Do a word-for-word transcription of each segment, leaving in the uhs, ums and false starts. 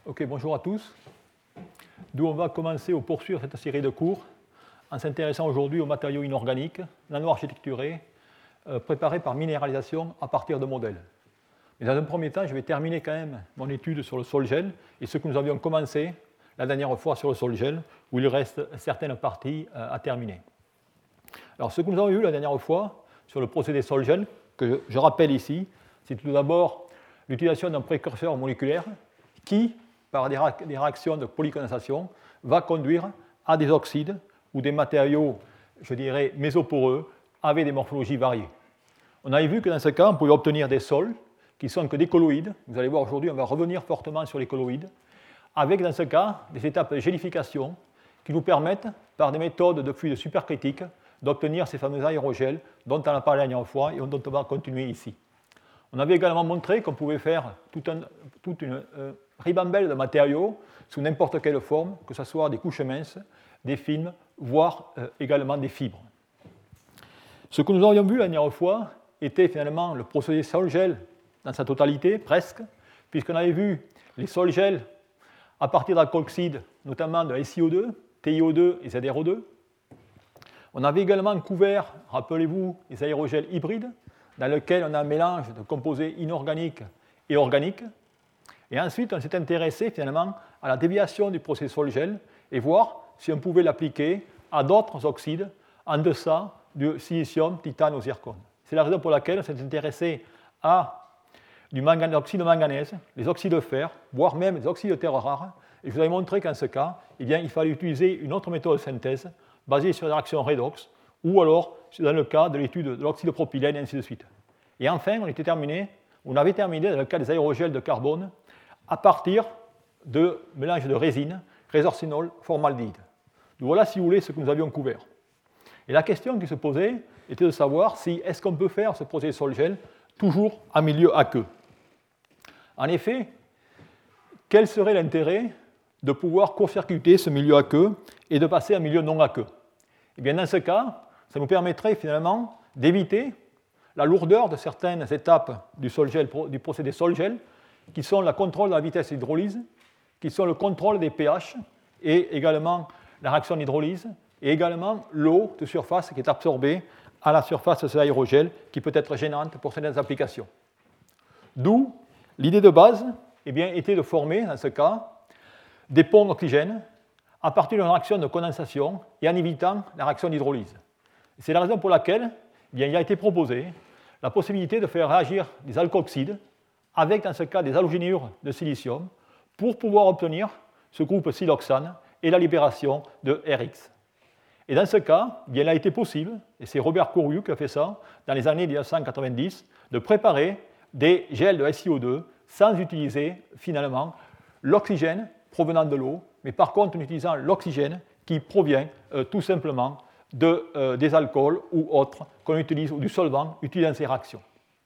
Ok, bonjour à tous. D'où on va commencer ou poursuivre cette série de cours en s'intéressant aujourd'hui aux matériaux inorganiques, nano-architecturés, euh, préparés par minéralisation à partir de modèles. Mais dans un premier temps, je vais terminer quand même mon étude sur le sol-gel et ce que nous avions commencé la dernière fois sur le sol-gel, où il reste certaines parties euh, à terminer. Alors, ce que nous avons vu la dernière fois sur le procédé sol-gel, que je rappelle ici, c'est tout d'abord l'utilisation d'un précurseur moléculaire qui, par des, des réactions de polycondensation, va conduire à des oxydes ou des matériaux, je dirais, mésoporeux, avec des morphologies variées. On avait vu que dans ce cas, on pouvait obtenir des sols qui ne sont que des colloïdes. Vous allez voir aujourd'hui, on va revenir fortement sur les colloïdes, avec dans ce cas des étapes de gélification qui nous permettent, par des méthodes de fluide supercritique, d'obtenir ces fameux aérogels dont on a parlé la dernière fois et dont on va continuer ici. On avait également montré qu'on pouvait faire toute un, toute une euh, ribambelle de matériaux sous n'importe quelle forme, que ce soit des couches minces, des films, voire euh, également des fibres. Ce que nous avions vu la dernière fois était finalement le procédé sol-gel dans sa totalité, presque, puisqu'on avait vu les sol-gels à partir d'alkoxydes, notamment de S i O deux, T i O deux et Z R O deux. On avait également couvert, rappelez-vous, les aérogels hybrides, dans lesquels on a un mélange de composés inorganiques et organiques. Et ensuite, on s'est intéressé finalement à la déviation du processus sol-gel et voir si on pouvait l'appliquer à d'autres oxydes en deçà du silicium, titane ou zircone. C'est la raison pour laquelle on s'est intéressé à du mangan- oxyde de manganèse, les oxydes de fer, voire même les oxydes de terres rares. Et je vous avais montré qu'en ce cas, eh bien, il fallait utiliser une autre méthode de synthèse basée sur la réaction redox, ou alors dans le cas de l'étude de l'oxyde de propylène, et ainsi de suite. Et enfin, on, était terminé, on avait terminé dans le cas des aérogels de carbone à partir de mélange de résine, résorcinol, formaldéhyde. Donc voilà, si vous voulez, ce que nous avions couvert. Et la question qui se posait était de savoir si est-ce qu'on peut faire ce procédé sol-gel toujours en milieu aqueux. En effet, quel serait l'intérêt de pouvoir court-circuiter ce milieu aqueux et de passer à un milieu non aqueux? Eh bien, dans ce cas, ça nous permettrait finalement d'éviter la lourdeur de certaines étapes du, sol-gel, du procédé sol-gel, qui sont le contrôle de la vitesse d'hydrolyse, qui sont le contrôle des pH et également la réaction d'hydrolyse, et également l'eau de surface qui est absorbée à la surface de cet aérogel, qui peut être gênante pour certaines applications. D'où l'idée de base eh bien, était de former, dans ce cas, des ponts oxygènes à partir d'une réaction de condensation et en évitant la réaction d'hydrolyse. C'est la raison pour laquelle eh bien, il a été proposé la possibilité de faire réagir des alkoxydes avec, dans ce cas, des halogénures de silicium pour pouvoir obtenir ce groupe siloxane et la libération de R X. Et dans ce cas, eh bien, il a été possible, et c'est Robert Corriou qui a fait ça, dans les années mille neuf cent quatre-vingt-dix, de préparer des gels de S i O deux sans utiliser finalement l'oxygène provenant de l'eau, mais par contre en utilisant l'oxygène qui provient euh, tout simplement de, euh, des alcools ou autres qu'on utilise, ou du solvant utilisé dans ces réactions.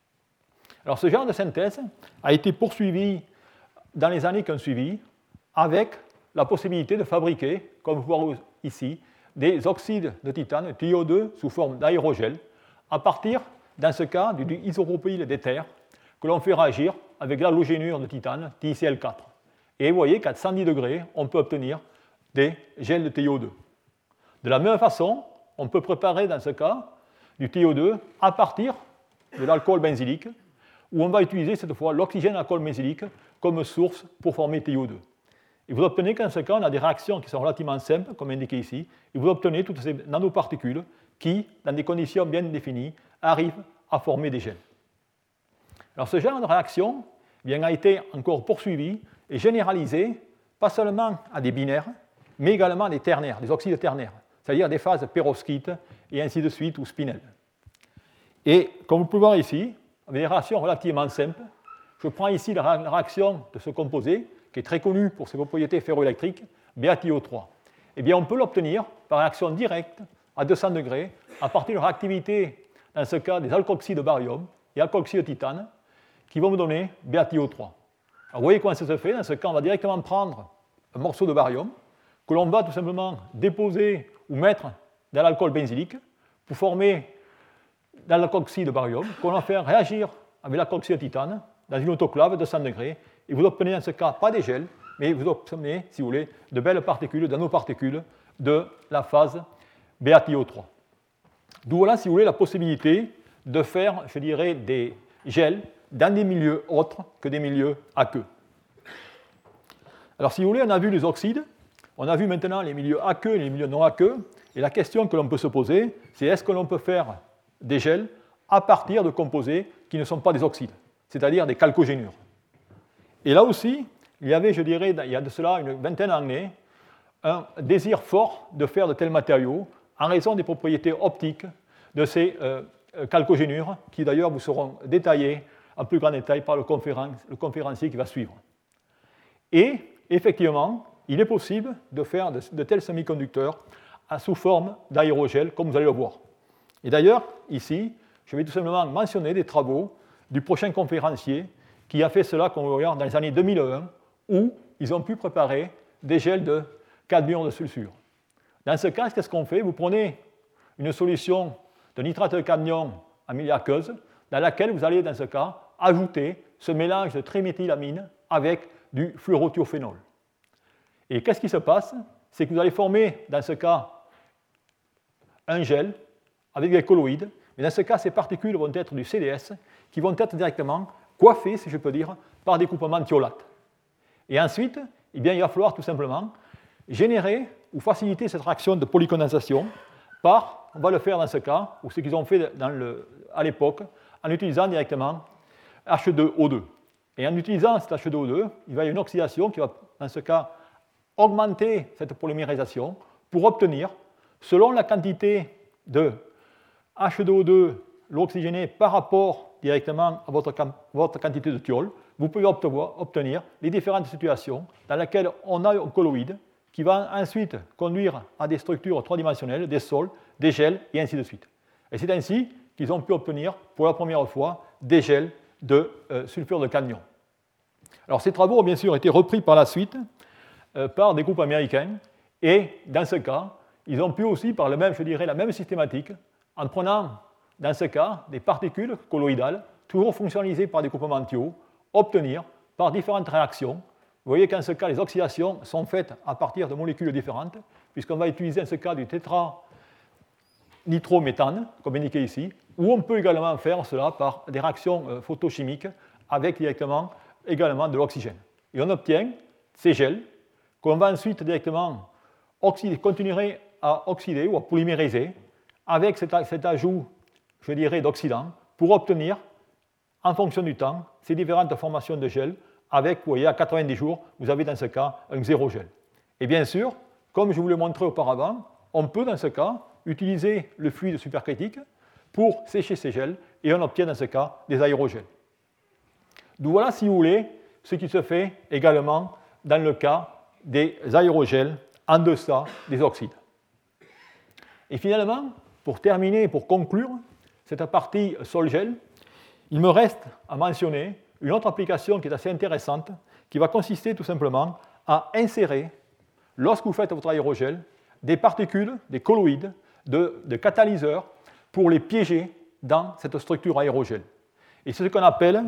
Alors ce genre de synthèse a été poursuivi dans les années qui ont suivi avec la possibilité de fabriquer, comme vous voyez ici, des oxydes de titane, T i O deux, sous forme d'aérogel, à partir, dans ce cas, du isopropyl d'éther, que l'on fait réagir avec l'halogénure de titane, T i C L quatre. Et vous voyez qu'à cent dix degrés, on peut obtenir des gels de T i O deux. De la même façon, on peut préparer, dans ce cas, du T i O deux à partir de l'alcool benzylique, où on va utiliser cette fois l'oxygène alcool benzylique comme source pour former T i O deux. Et vous obtenez qu'en ce cas, on a des réactions qui sont relativement simples, comme indiqué ici, et vous obtenez toutes ces nanoparticules qui, dans des conditions bien définies, arrivent à former des gels. Alors ce genre de réaction eh bien, a été encore poursuivi et généralisé, pas seulement à des binaires, mais également à des ternaires, des oxydes ternaires, c'est-à-dire des phases perovskites et ainsi de suite, ou spinel. Et comme vous pouvez voir ici, avec des réactions relativement simples, je prends ici la réaction de ce composé, qui est très connu pour ses propriétés ferroélectriques, B a T I O trois. Eh bien, on peut l'obtenir par réaction directe à deux cents degrés, à partir de réactivité, dans ce cas, des alkoxydes de barium et alkoxydes de titane, qui vont me donner B a T I O trois. Alors, vous voyez comment ça se fait. Dans ce cas, on va directement prendre un morceau de barium que l'on va tout simplement déposer ou mettre dans l'alcool benzylique pour former dans l'alkoxyde de barium, qu'on va faire réagir avec l'alkoxyde de titane dans une autoclave de cent degrés, et vous obtenez dans ce cas pas des gels, mais vous obtenez, si vous voulez, de belles particules, de nanoparticules de la phase B A T I O trois. D'où voilà, si vous voulez, la possibilité de faire, je dirais, des gels dans des milieux autres que des milieux aqueux. Alors, si vous voulez, on a vu les oxydes, on a vu maintenant les milieux aqueux et les milieux non aqueux, et la question que l'on peut se poser, c'est est-ce que l'on peut faire des gels à partir de composés qui ne sont pas des oxydes, c'est-à-dire des chalcogénures. Et là aussi, il y avait, je dirais, il y a de cela une vingtaine d'années, un désir fort de faire de tels matériaux en raison des propriétés optiques de ces euh, chalcogénures, qui d'ailleurs vous seront détaillées en plus grand détail par le, conférence, le conférencier qui va suivre. Et effectivement, il est possible de faire de, de tels semi-conducteurs sous forme d'aérogel, comme vous allez le voir. Et d'ailleurs, ici, je vais tout simplement mentionner des travaux du prochain conférencier qui a fait cela, comme vous voyez, dans les années deux mille un, où ils ont pu préparer des gels de cadmium de sulfure. Dans ce cas, qu'est-ce qu'on fait? Vous prenez une solution de nitrate de cadmium en milieu aqueuse, dans laquelle vous allez, dans ce cas, ajouter ce mélange de triméthylamine avec du fluorothiophénol. Et qu'est-ce qui se passe? C'est que vous allez former, dans ce cas, un gel avec des colloïdes, mais dans ce cas, ces particules vont être du C D S, qui vont être directement coiffées, si je peux dire, par découpement thiolate. Et ensuite, eh bien, il va falloir tout simplement générer ou faciliter cette réaction de polycondensation par, on va le faire dans ce cas, ou ce qu'ils ont fait dans le, à l'époque, en utilisant directement H deux O deux. Et en utilisant cet H deux O deux, il va y avoir une oxydation qui va, dans ce cas, augmenter cette polymérisation pour obtenir, selon la quantité de H deux O deux, l'oxygéné par rapport directement à votre, votre quantité de thiol, vous pouvez obtenir les différentes situations dans lesquelles on a un colloïde qui va ensuite conduire à des structures trois-dimensionnelles, des sols, des gels, et ainsi de suite. Et c'est ainsi qu'ils ont pu obtenir pour la première fois des gels de euh, sulfure de cadmium. Alors ces travaux ont bien sûr été repris par la suite euh, par des groupes américains, et dans ce cas, ils ont pu aussi, par le même, je dirais, la même systématique, en prenant, dans ce cas, des particules colloïdales, toujours fonctionnalisées par des groupements thio, obtenir, par différentes réactions, vous voyez qu'en ce cas, les oxydations sont faites à partir de molécules différentes, puisqu'on va utiliser en ce cas du tétranitrométhane, comme indiqué ici, ou on peut également faire cela par des réactions photochimiques avec directement également de l'oxygène. Et on obtient ces gels qu'on va ensuite directement oxyder, continuer à oxyder ou à polymériser avec cet, cet ajout, je dirais, d'oxydants pour obtenir, en fonction du temps, ces différentes formations de gel avec, vous voyez, à quatre-vingt-dix jours, vous avez dans ce cas un zéro gel. Et bien sûr, comme je vous l'ai montré auparavant, on peut dans ce cas utiliser le fluide supercritique pour sécher ces gels et on obtient dans ce cas des aérogels. Donc voilà, si vous voulez, ce qui se fait également dans le cas des aérogels en deçà des oxydes. Et finalement, pour terminer, pour conclure cette partie sol-gel, il me reste à mentionner une autre application qui est assez intéressante, qui va consister tout simplement à insérer, lorsque vous faites votre aérogel, des particules, des colloïdes, de, de catalyseurs pour les piéger dans cette structure aérogel. Et c'est ce qu'on appelle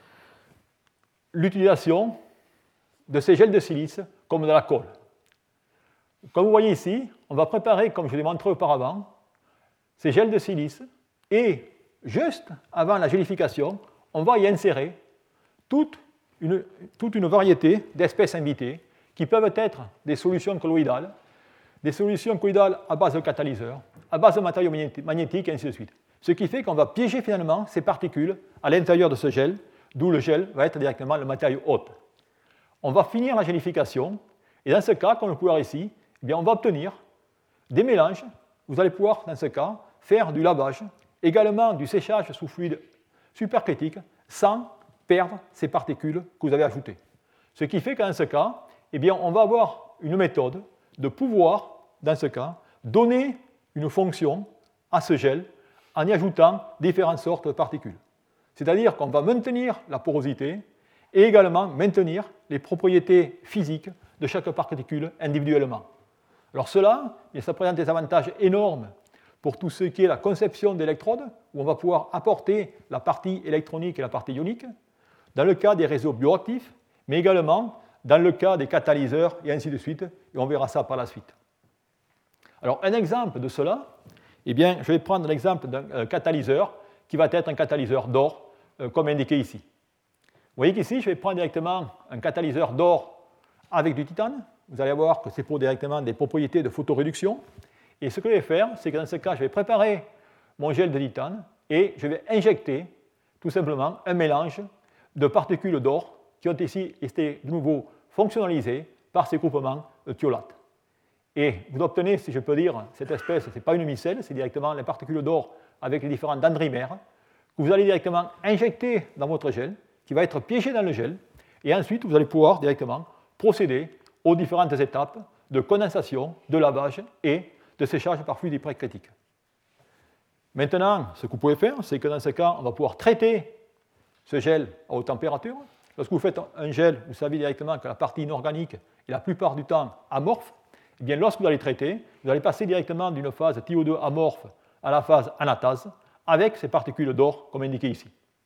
l'utilisation de ces gels de silice comme de la colle. Comme vous voyez ici, on va préparer, comme je l'ai montré auparavant, ces gels de silice et juste avant la gélification, on va y insérer toute une, toute une variété d'espèces invitées qui peuvent être des solutions colloïdales, des solutions colloïdales à base de catalyseurs, à base de matériaux magnétiques, et ainsi de suite. Ce qui fait qu'on va piéger finalement ces particules à l'intérieur de ce gel, d'où le gel va être directement le matériau hôte. On va finir la gélification, et dans ce cas, comme on peut voir ici, eh bien, on va obtenir des mélanges. Vous allez pouvoir, dans ce cas, faire du lavage, également du séchage sous fluide supercritique, sans perdre ces particules que vous avez ajoutées. Ce qui fait que dans ce cas, eh bien, on va avoir une méthode de pouvoir, dans ce cas, donner une fonction à ce gel en y ajoutant différentes sortes de particules. C'est-à-dire qu'on va maintenir la porosité et également maintenir les propriétés physiques de chaque particule individuellement. Alors cela, ça présente des avantages énormes pour tout ce qui est la conception d'électrodes, où on va pouvoir apporter la partie électronique et la partie ionique, dans le cas des réseaux bioactifs, mais également dans le cas des catalyseurs, et ainsi de suite, et on verra ça par la suite. Alors, un exemple de cela, eh bien, je vais prendre l'exemple d'un euh, catalyseur qui va être un catalyseur d'or, euh, comme indiqué ici. Vous voyez qu'ici, je vais prendre directement un catalyseur d'or avec du titane. Vous allez voir que c'est pour directement des propriétés de photoréduction. Et ce que je vais faire, c'est que dans ce cas, je vais préparer mon gel de titane et je vais injecter tout simplement un mélange de particules d'or qui ont ici été de nouveau fonctionnalisées par ces groupements thiolates. Et vous obtenez, si je peux dire, cette espèce, ce n'est pas une micelle, c'est directement les particules d'or avec les différents dendrimères, que vous allez directement injecter dans votre gel, qui va être piégé dans le gel, et ensuite vous allez pouvoir directement procéder aux différentes étapes de condensation, de lavage et de séchage par fluide hypercritique. Maintenant, ce que vous pouvez faire, c'est que dans ce cas, on va pouvoir traiter ce gel à haute température. Lorsque vous faites un gel, vous savez directement que la partie inorganique est la plupart du temps amorphe. Et bien, lorsque vous allez traiter, vous allez passer directement d'une phase T O deux amorphe à la phase anatase avec ces particules d'or, comme indiqué ici.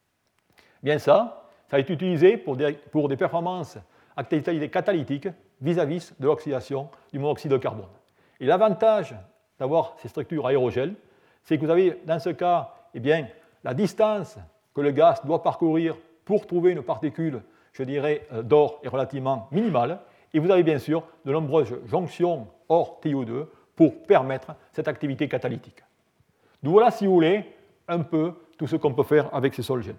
Bien ça, ça va être utilisé pour des, pour des performances activité catalytique vis-à-vis de l'oxydation du monoxyde de carbone. Et l'avantage d'avoir ces structures aérogel, c'est que vous avez dans ce cas eh bien, la distance que le gaz doit parcourir pour trouver une particule, je dirais, d'or est relativement minimale, et vous avez bien sûr de nombreuses jonctions hors T O deux pour permettre cette activité catalytique. Donc voilà, si vous voulez, un peu tout ce qu'on peut faire avec ces sol-gel.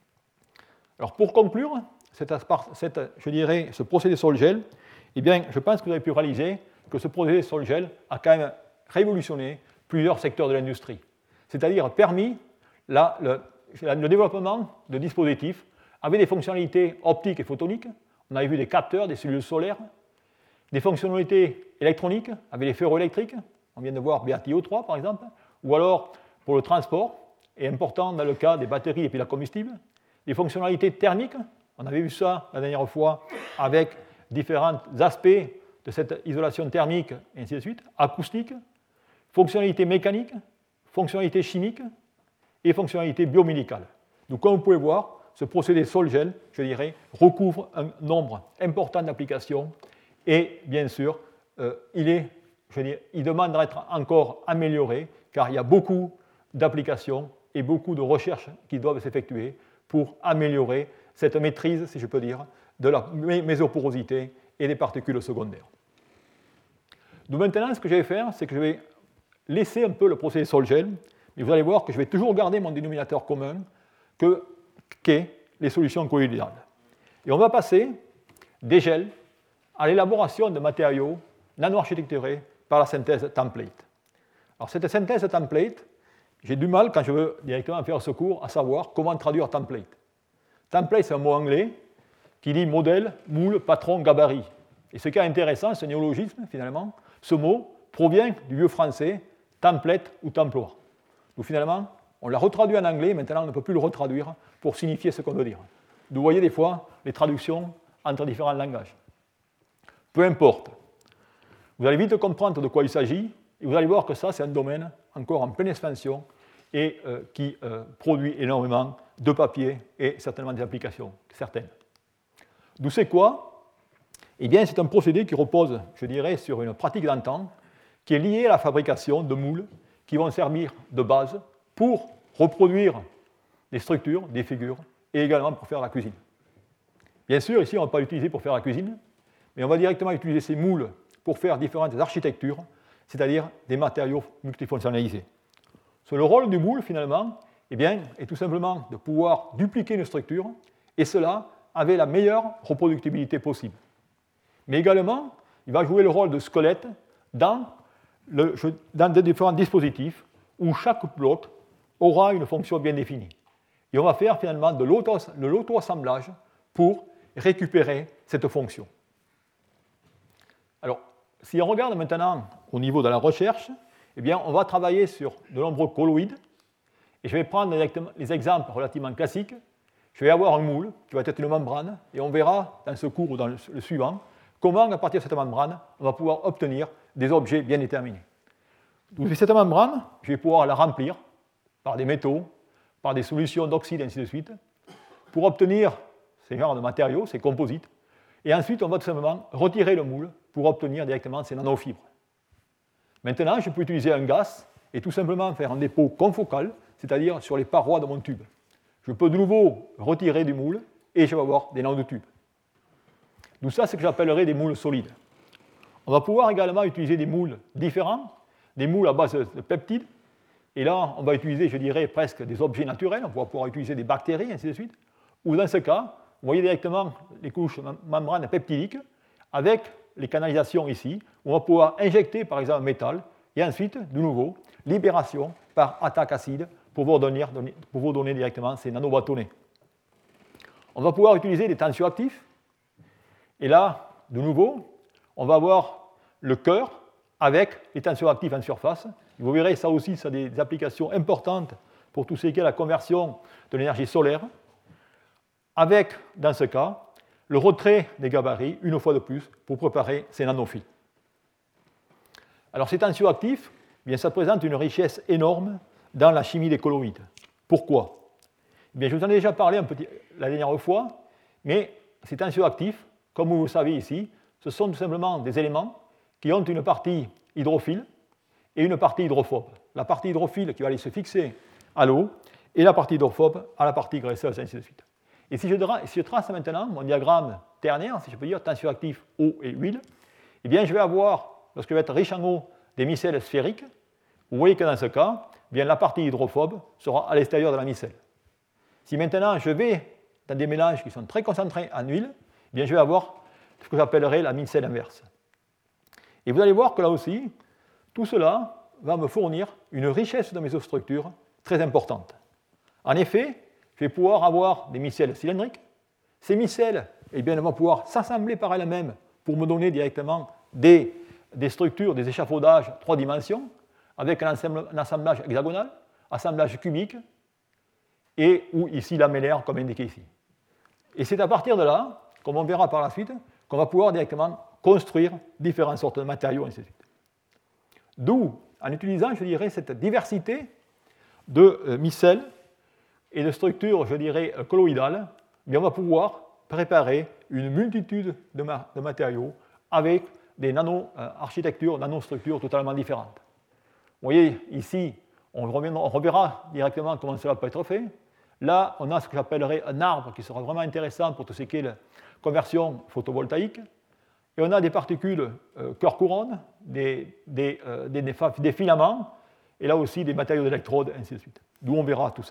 Alors pour conclure, cette, cette, je dirais, ce procédé sol-gel, eh bien, je pense que vous avez pu réaliser que ce procédé sol-gel a quand même révolutionné plusieurs secteurs de l'industrie, c'est-à-dire permis la, le, le développement de dispositifs avec des fonctionnalités optiques et photoniques. On avait vu des capteurs, des cellules solaires, des fonctionnalités électroniques avec les ferroélectriques, on vient de voir B A T I O trois par exemple, ou alors pour le transport, et important dans le cas des batteries et piles à combustible, des fonctionnalités thermiques, on avait vu ça la dernière fois avec différents aspects de cette isolation thermique, et ainsi de suite, acoustique, fonctionnalités mécaniques, fonctionnalités chimiques et fonctionnalités biomédicales. Donc comme vous pouvez voir, ce procédé sol-gel, je dirais, recouvre un nombre important d'applications et bien sûr, euh, il, est, je dirais, il demande d'être encore amélioré car il y a beaucoup d'applications et beaucoup de recherches qui doivent s'effectuer pour améliorer cette maîtrise, si je peux dire, de la mésoporosité et des particules secondaires. Donc maintenant, ce que je vais faire, c'est que je vais laisser un peu le procédé sol-gel, mais vous allez voir que je vais toujours garder mon dénominateur commun que, qu'est les solutions colloïdales. Et on va passer des gels à l'élaboration de matériaux nano-architecturés par la synthèse template. Alors cette synthèse template, j'ai du mal quand je veux directement faire ce cours à savoir comment traduire template. Template, c'est un mot anglais qui dit modèle, moule, patron, gabarit. Et ce qui est intéressant, ce néologisme, finalement, ce mot provient du vieux français template ou temploir. Donc finalement, on l'a retraduit en anglais, maintenant on ne peut plus le retraduire pour signifier ce qu'on veut dire. Vous voyez des fois les traductions entre différents langages. Peu importe. Vous allez vite comprendre de quoi il s'agit, et vous allez voir que ça, c'est un domaine encore en pleine expansion et euh, qui euh, produit énormément de papier et certainement des applications, certaines. D'où c'est quoi? Eh bien, c'est un procédé qui repose, je dirais, sur une pratique d'antan qui est liée à la fabrication de moules qui vont servir de base pour reproduire des structures, des figures, et également pour faire la cuisine. Bien sûr, ici, on ne va pas l'utiliser pour faire la cuisine, mais on va directement utiliser ces moules pour faire différentes architectures, c'est-à-dire des matériaux multifonctionnalisés. Le rôle du moule, finalement, eh bien, est tout simplement de pouvoir dupliquer une structure, et cela avec la meilleure reproductibilité possible. Mais également, il va jouer le rôle de squelette dans, le, dans des différents dispositifs où chaque bloc aura une fonction bien définie. Et on va faire finalement de l'auto-assemblage pour récupérer cette fonction. Alors, si on regarde maintenant au niveau de la recherche, eh bien, on va travailler sur de nombreux colloïdes. Et je vais prendre les exemples relativement classiques. Je vais avoir un moule qui va être une membrane, et on verra dans ce cours ou dans le suivant comment, à partir de cette membrane, on va pouvoir obtenir des objets bien déterminés. Donc, cette membrane, je vais pouvoir la remplir par des métaux, par des solutions d'oxyde, ainsi de suite, pour obtenir ces genres de matériaux, ces composites. Et ensuite, on va tout simplement retirer le moule pour obtenir directement ces nanofibres. Maintenant, je peux utiliser un gaz et tout simplement faire un dépôt confocal, c'est-à-dire sur les parois de mon tube. Je peux de nouveau retirer du moule et je vais avoir des nanotubes. D'où ça, c'est ce que j'appellerais des moules solides. On va pouvoir également utiliser des moules différents, des moules à base de peptides. Et là, on va utiliser, je dirais, presque des objets naturels. On va pouvoir utiliser des bactéries, ainsi de suite. Ou dans ce cas, vous voyez directement les couches membranes peptidiques avec les canalisations ici, où on va pouvoir injecter, par exemple, un métal, et ensuite, de nouveau, libération par attaque acide pour vous donner, pour vous donner directement ces nanobâtonnets. On va pouvoir utiliser des tensioactifs. Et là, de nouveau, on va avoir le cœur avec les tensioactifs en surface. Vous verrez, ça aussi, ça a des applications importantes pour tout ce qui est la conversion de l'énergie solaire, avec, dans ce cas, le retrait des gabarits, une fois de plus, pour préparer ces nanophiles. Alors, ces tensioactifs, eh bien, ça présente une richesse énorme dans la chimie des colloïdes. Pourquoi? Eh bien, je vous en ai déjà parlé un petit, la dernière fois, mais ces tensioactifs, comme vous le savez ici, ce sont tout simplement des éléments qui ont une partie hydrophile et une partie hydrophobe. La partie hydrophile qui va aller se fixer à l'eau et la partie hydrophobe à la partie graisseuse, ainsi de suite. Et si je, si je trace maintenant mon diagramme ternaire, si je peux dire, tensioactif eau et huile, eh bien, je vais avoir, lorsque je vais être riche en eau, des micelles sphériques. Vous voyez que dans ce cas, eh bien, la partie hydrophobe sera à l'extérieur de la micelle. Si maintenant je vais dans des mélanges qui sont très concentrés en huile, eh bien, je vais avoir ce que j'appellerais la micelle inverse. Et vous allez voir que là aussi, tout cela va me fournir une richesse de mésostructures très importante. En effet, je vais pouvoir avoir des micelles cylindriques. Ces micelles, eh bien, elles vont pouvoir s'assembler par elles-mêmes pour me donner directement des, des structures, des échafaudages trois dimensions, avec un, ensemble, un assemblage hexagonal, assemblage cubique, et ou ici lamellaire, comme indiqué ici. Et c'est à partir de là, comme on verra par la suite, qu'on va pouvoir directement construire différentes sortes de matériaux, ainsi de suite. D'où, en utilisant, je dirais, cette diversité de euh, micelles et de structures, je dirais, colloïdales, on va pouvoir préparer une multitude de, ma de matériaux avec des nano-architectures, euh, nanostructures totalement différentes. Vous voyez, ici, on, reviendra, on reverra directement comment cela peut être fait. Là, on a ce que j'appellerais un arbre qui sera vraiment intéressant pour tout ce qui est la conversion photovoltaïque. Et on a des particules euh, cœur-couronne, des, des, euh, des, des filaments, et là aussi des matériaux d'électrode, ainsi de suite. D'où on verra tout ça.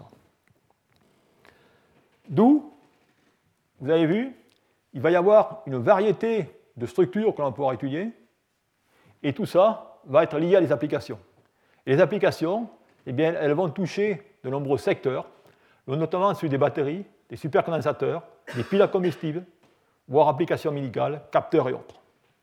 D'où, vous avez vu, il va y avoir une variété de structures que l'on va pouvoir étudier, et tout ça va être lié à des applications. Et les applications, eh bien, elles vont toucher de nombreux secteurs, notamment celui des batteries, des supercondensateurs, des piles à combustible, voire applications médicales, capteurs et autres.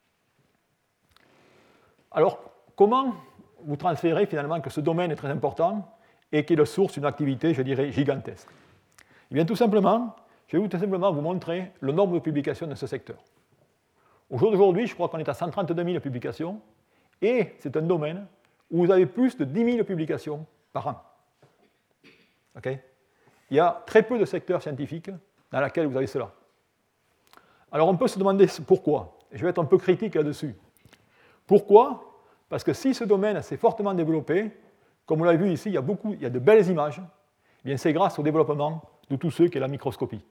Alors, comment vous transférez finalement que ce domaine est très important et qu'il est la source d'une activité, je dirais, gigantesque? Eh bien, tout simplement, je vais tout simplement vous montrer le nombre de publications dans ce secteur. Au jour d'aujourd'hui, je crois qu'on est à cent trente-deux mille publications, et c'est un domaine où vous avez plus de dix mille publications par an. Okay? Il y a très peu de secteurs scientifiques dans lesquels vous avez cela. Alors on peut se demander pourquoi. Et je vais être un peu critique là-dessus. Pourquoi? Parce que si ce domaine s'est fortement développé, comme vous l'avez vu ici, il y a, beaucoup, il y a de belles images, eh bien c'est grâce au développement de tout ce qui est la microscopie.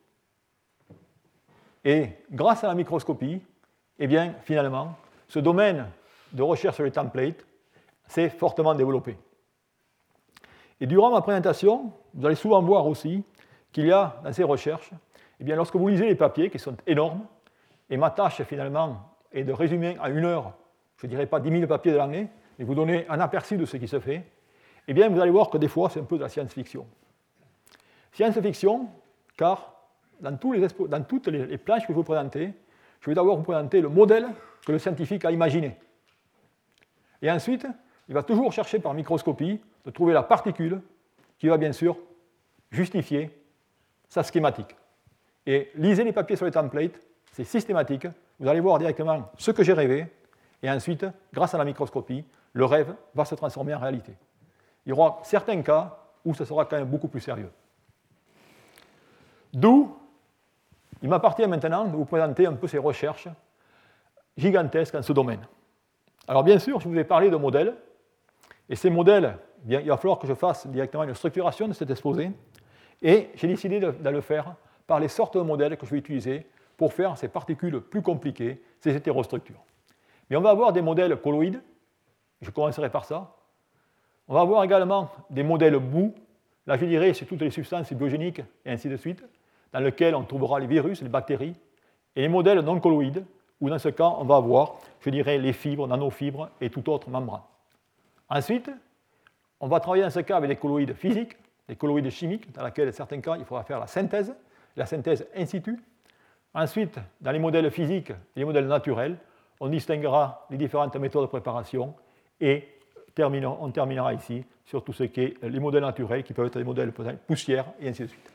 Et grâce à la microscopie, eh bien finalement, ce domaine de recherche sur les templates s'est fortement développé. Et durant ma présentation, vous allez souvent voir aussi qu'il y a dans ces recherches, eh bien, lorsque vous lisez les papiers, qui sont énormes, et ma tâche finalement est de résumer en une heure, je ne dirais pas dix mille papiers de l'année, mais vous donner un aperçu de ce qui se fait, eh bien vous allez voir que des fois c'est un peu de la science-fiction. Science-fiction, car dans, tous les dans toutes les, les planches que je vais vous présenter, je vais d'abord vous présenter le modèle que le scientifique a imaginé. Et ensuite, il va toujours chercher par microscopie de trouver la particule qui va bien sûr justifier sa schématique. Et lisez les papiers sur les templates, c'est systématique, vous allez voir directement ce que j'ai rêvé, et ensuite, grâce à la microscopie, le rêve va se transformer en réalité. Il y aura certains cas où ce sera quand même beaucoup plus sérieux. D'où il m'appartient maintenant de vous présenter un peu ces recherches gigantesques en ce domaine. Alors bien sûr, je vous ai parlé de modèles, et ces modèles, bien, il va falloir que je fasse directement une structuration de cet exposé, et j'ai décidé de, de le faire par les sortes de modèles que je vais utiliser pour faire ces particules plus compliquées, ces hétérostructures. Mais on va avoir des modèles colloïdes, je commencerai par ça. On va avoir également des modèles bout, là je dirais c'est toutes les substances biogéniques et ainsi de suite, dans lesquelles on trouvera les virus, les bactéries, et les modèles non colloïdes, où dans ce cas on va avoir, je dirais, les fibres, nanofibres et toute autre membrane. Ensuite, on va travailler dans ce cas avec des colloïdes physiques, des colloïdes chimiques, dans lesquels, dans certains cas, il faudra faire la synthèse, la synthèse in situ. Ensuite, dans les modèles physiques et les modèles naturels, on distinguera les différentes méthodes de préparation et on terminera ici sur tout ce qui est les modèles naturels, qui peuvent être des modèles poussières et ainsi de suite.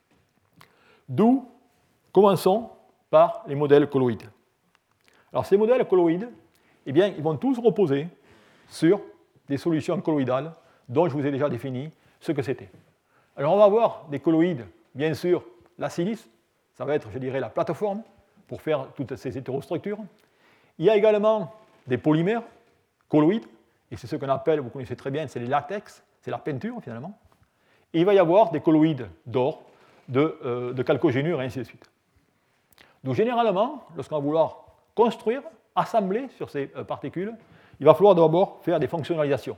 D'où, commençons par les modèles colloïdes. Alors, ces modèles colloïdes, eh bien, ils vont tous reposer sur des solutions colloïdales dont je vous ai déjà défini ce que c'était. Alors, on va avoir des colloïdes, bien sûr, la silice, ça va être, je dirais, la plateforme pour faire toutes ces hétérostructures. Il y a également des polymères colloïdes, et c'est ce qu'on appelle, vous connaissez très bien, c'est les latex, c'est la peinture finalement. Et il va y avoir des colloïdes d'or, de, euh, de chalcogénure et ainsi de suite. Donc généralement, lorsqu'on va vouloir construire, assembler sur ces euh, particules, il va falloir d'abord faire des fonctionnalisations.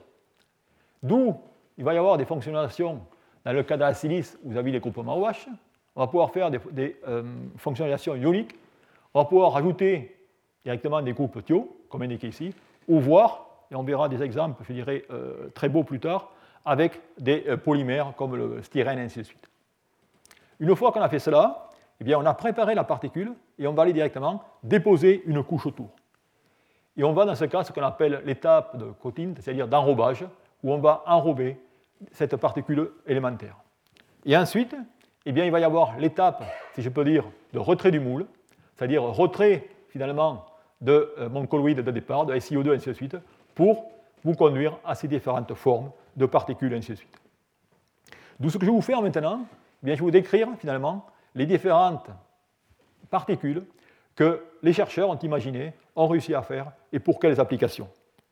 D'où il va y avoir des fonctionnalisations, dans le cas de la silice, vous avez les groupements OH, on va pouvoir faire des, des euh, fonctionnalisations ioniques, on va pouvoir rajouter directement des groupes thio, comme indiqué ici, ou voir, et on verra des exemples, je dirais, euh, très beaux plus tard, avec des euh, polymères comme le styrène et ainsi de suite. Une fois qu'on a fait cela, eh bien, on a préparé la particule et on va aller directement déposer une couche autour. Et on va dans ce cas ce qu'on appelle l'étape de coating, c'est-à-dire d'enrobage, où on va enrober cette particule élémentaire. Et ensuite, eh bien, il va y avoir l'étape, si je peux dire, de retrait du moule, c'est-à-dire retrait finalement de euh, mon colloïde de départ, de S i O deux, ainsi de suite, pour vous conduire à ces différentes formes de particules, ainsi de suite. D'où ce que je vais vous faire maintenant, eh bien, je vais vous décrire finalement les différentes particules que les chercheurs ont imaginées, ont réussi à faire, et pour quelles applications.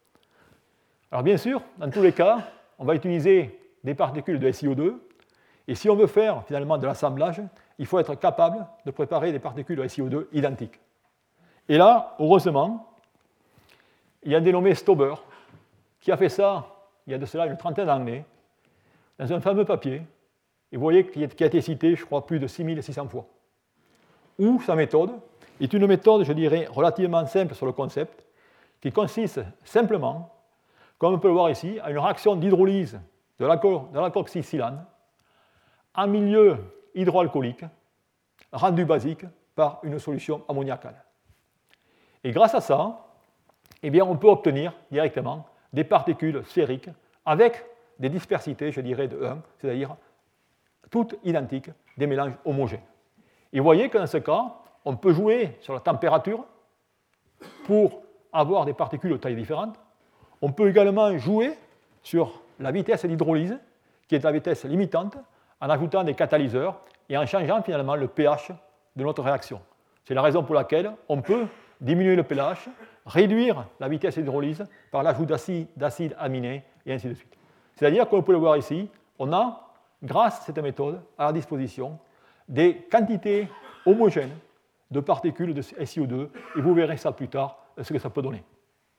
Alors bien sûr, dans tous les cas, on va utiliser des particules de S i O deux, et si on veut faire finalement de l'assemblage, il faut être capable de préparer des particules de S i O deux identiques. Et là, heureusement, il y a un dénommé Stauber qui a fait ça il y a de cela une trentaine d'années, dans un fameux papier, et vous voyez qu'il a été cité, je crois, plus de six mille six cents fois. Où sa méthode est une méthode, je dirais, relativement simple sur le concept, qui consiste simplement, comme on peut le voir ici, à une réaction d'hydrolyse de l'alkoxysilane en milieu hydroalcoolique, rendu basique par une solution ammoniacale. Et grâce à ça, eh bien, on peut obtenir directement des particules sphériques avec des dispersités, je dirais, de un, c'est-à-dire toutes identiques, des mélanges homogènes. Et vous voyez que dans ce cas, on peut jouer sur la température pour avoir des particules de taille différente. On peut également jouer sur la vitesse d'hydrolyse, qui est la vitesse limitante, en ajoutant des catalyseurs et en changeant finalement le pH de notre réaction. C'est la raison pour laquelle on peut diminuer le pH, réduire la vitesse d'hydrolyse par l'ajout d'acides aminés et ainsi de suite. C'est-à-dire, comme vous pouvez le voir ici, on a, grâce à cette méthode, à la disposition des quantités homogènes de particules de S i O deux, et vous verrez ça plus tard, ce que ça peut donner.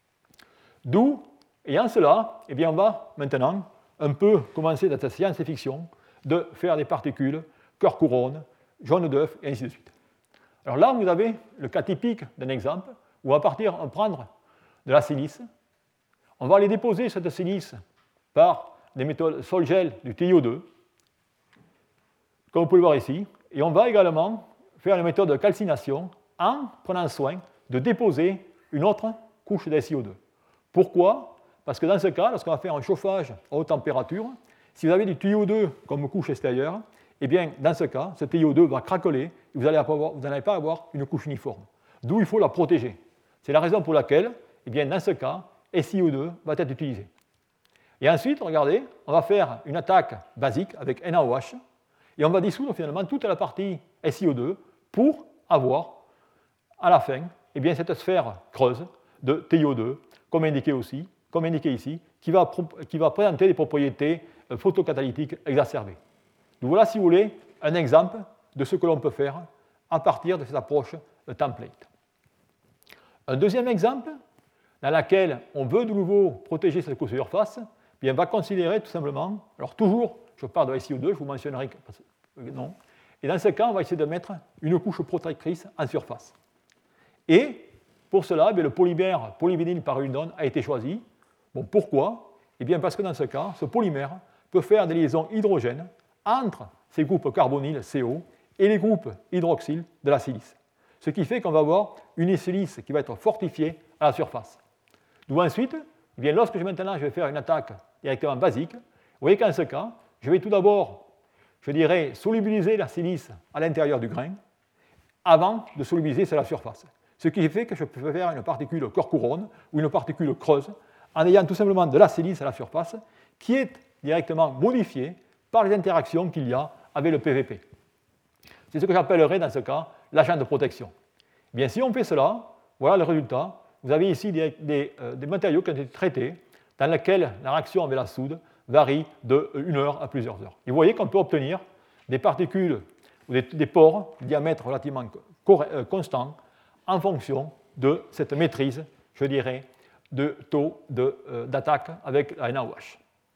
D'où, et en cela, eh bien, on va maintenant un peu commencer dans cette science-fiction de faire des particules cœur couronne, jaune d'œuf, et ainsi de suite. Alors là, vous avez le cas typique d'un exemple où on va partir en prendre de la silice. On va aller déposer cette silice par des méthodes sol-gel du T i O deux, comme vous pouvez le voir ici, et on va également faire une méthode de calcination en prenant soin de déposer une autre couche de S i O deux. Pourquoi? Parce que dans ce cas, lorsqu'on va faire un chauffage à haute température, si vous avez du T i O deux comme couche extérieure, eh bien, dans ce cas, ce T i O deux va craqueler et vous n'allez pas avoir une couche uniforme. D'où il faut la protéger. C'est la raison pour laquelle, eh bien, dans ce cas, S i O deux va être utilisé. Et ensuite, regardez, on va faire une attaque basique avec N a O H et on va dissoudre finalement toute la partie S i O deux pour avoir, à la fin, eh bien, cette sphère creuse de T i O deux, comme indiqué, aussi, comme indiqué ici, qui va, qui va présenter des propriétés photocatalytiques exacerbées. Donc voilà, si vous voulez, un exemple de ce que l'on peut faire à partir de cette approche template. Un deuxième exemple, dans lequel on veut de nouveau protéger cette couche de surface, bien, on va considérer tout simplement, alors toujours, je parle de S i O deux, je vous mentionnerai que non, et dans ce cas, on va essayer de mettre une couche protectrice en surface. Et pour cela, bien, le polymère polyvinylpyrrolidone a été choisi. Bon, pourquoi? Eh bien, parce que dans ce cas, ce polymère peut faire des liaisons hydrogènes entre ces groupes carbonyles C O et les groupes hydroxyles de la silice. Ce qui fait qu'on va avoir une silice qui va être fortifiée à la surface. D'où ensuite, eh bien, lorsque je, maintenant je vais faire une attaque directement basique, vous voyez qu'en ce cas, je vais tout d'abord, je dirais, solubiliser la silice à l'intérieur du grain avant de solubiliser sur la surface. Ce qui fait que je peux faire une particule corps-couronne ou une particule creuse en ayant tout simplement de la silice à la surface qui est directement modifiée par les interactions qu'il y a avec le P V P. C'est ce que j'appellerais dans ce cas l'agent de protection. Bien, si on fait cela, voilà le résultat. Vous avez ici des, des, euh, des matériaux qui ont été traités dans lesquels la réaction avec la soude varie de une heure à plusieurs heures. Et vous voyez qu'on peut obtenir des particules ou des, des pores de diamètre relativement co euh, constant en fonction de cette maîtrise, je dirais, de taux d'attaque de, euh, avec la N A O H.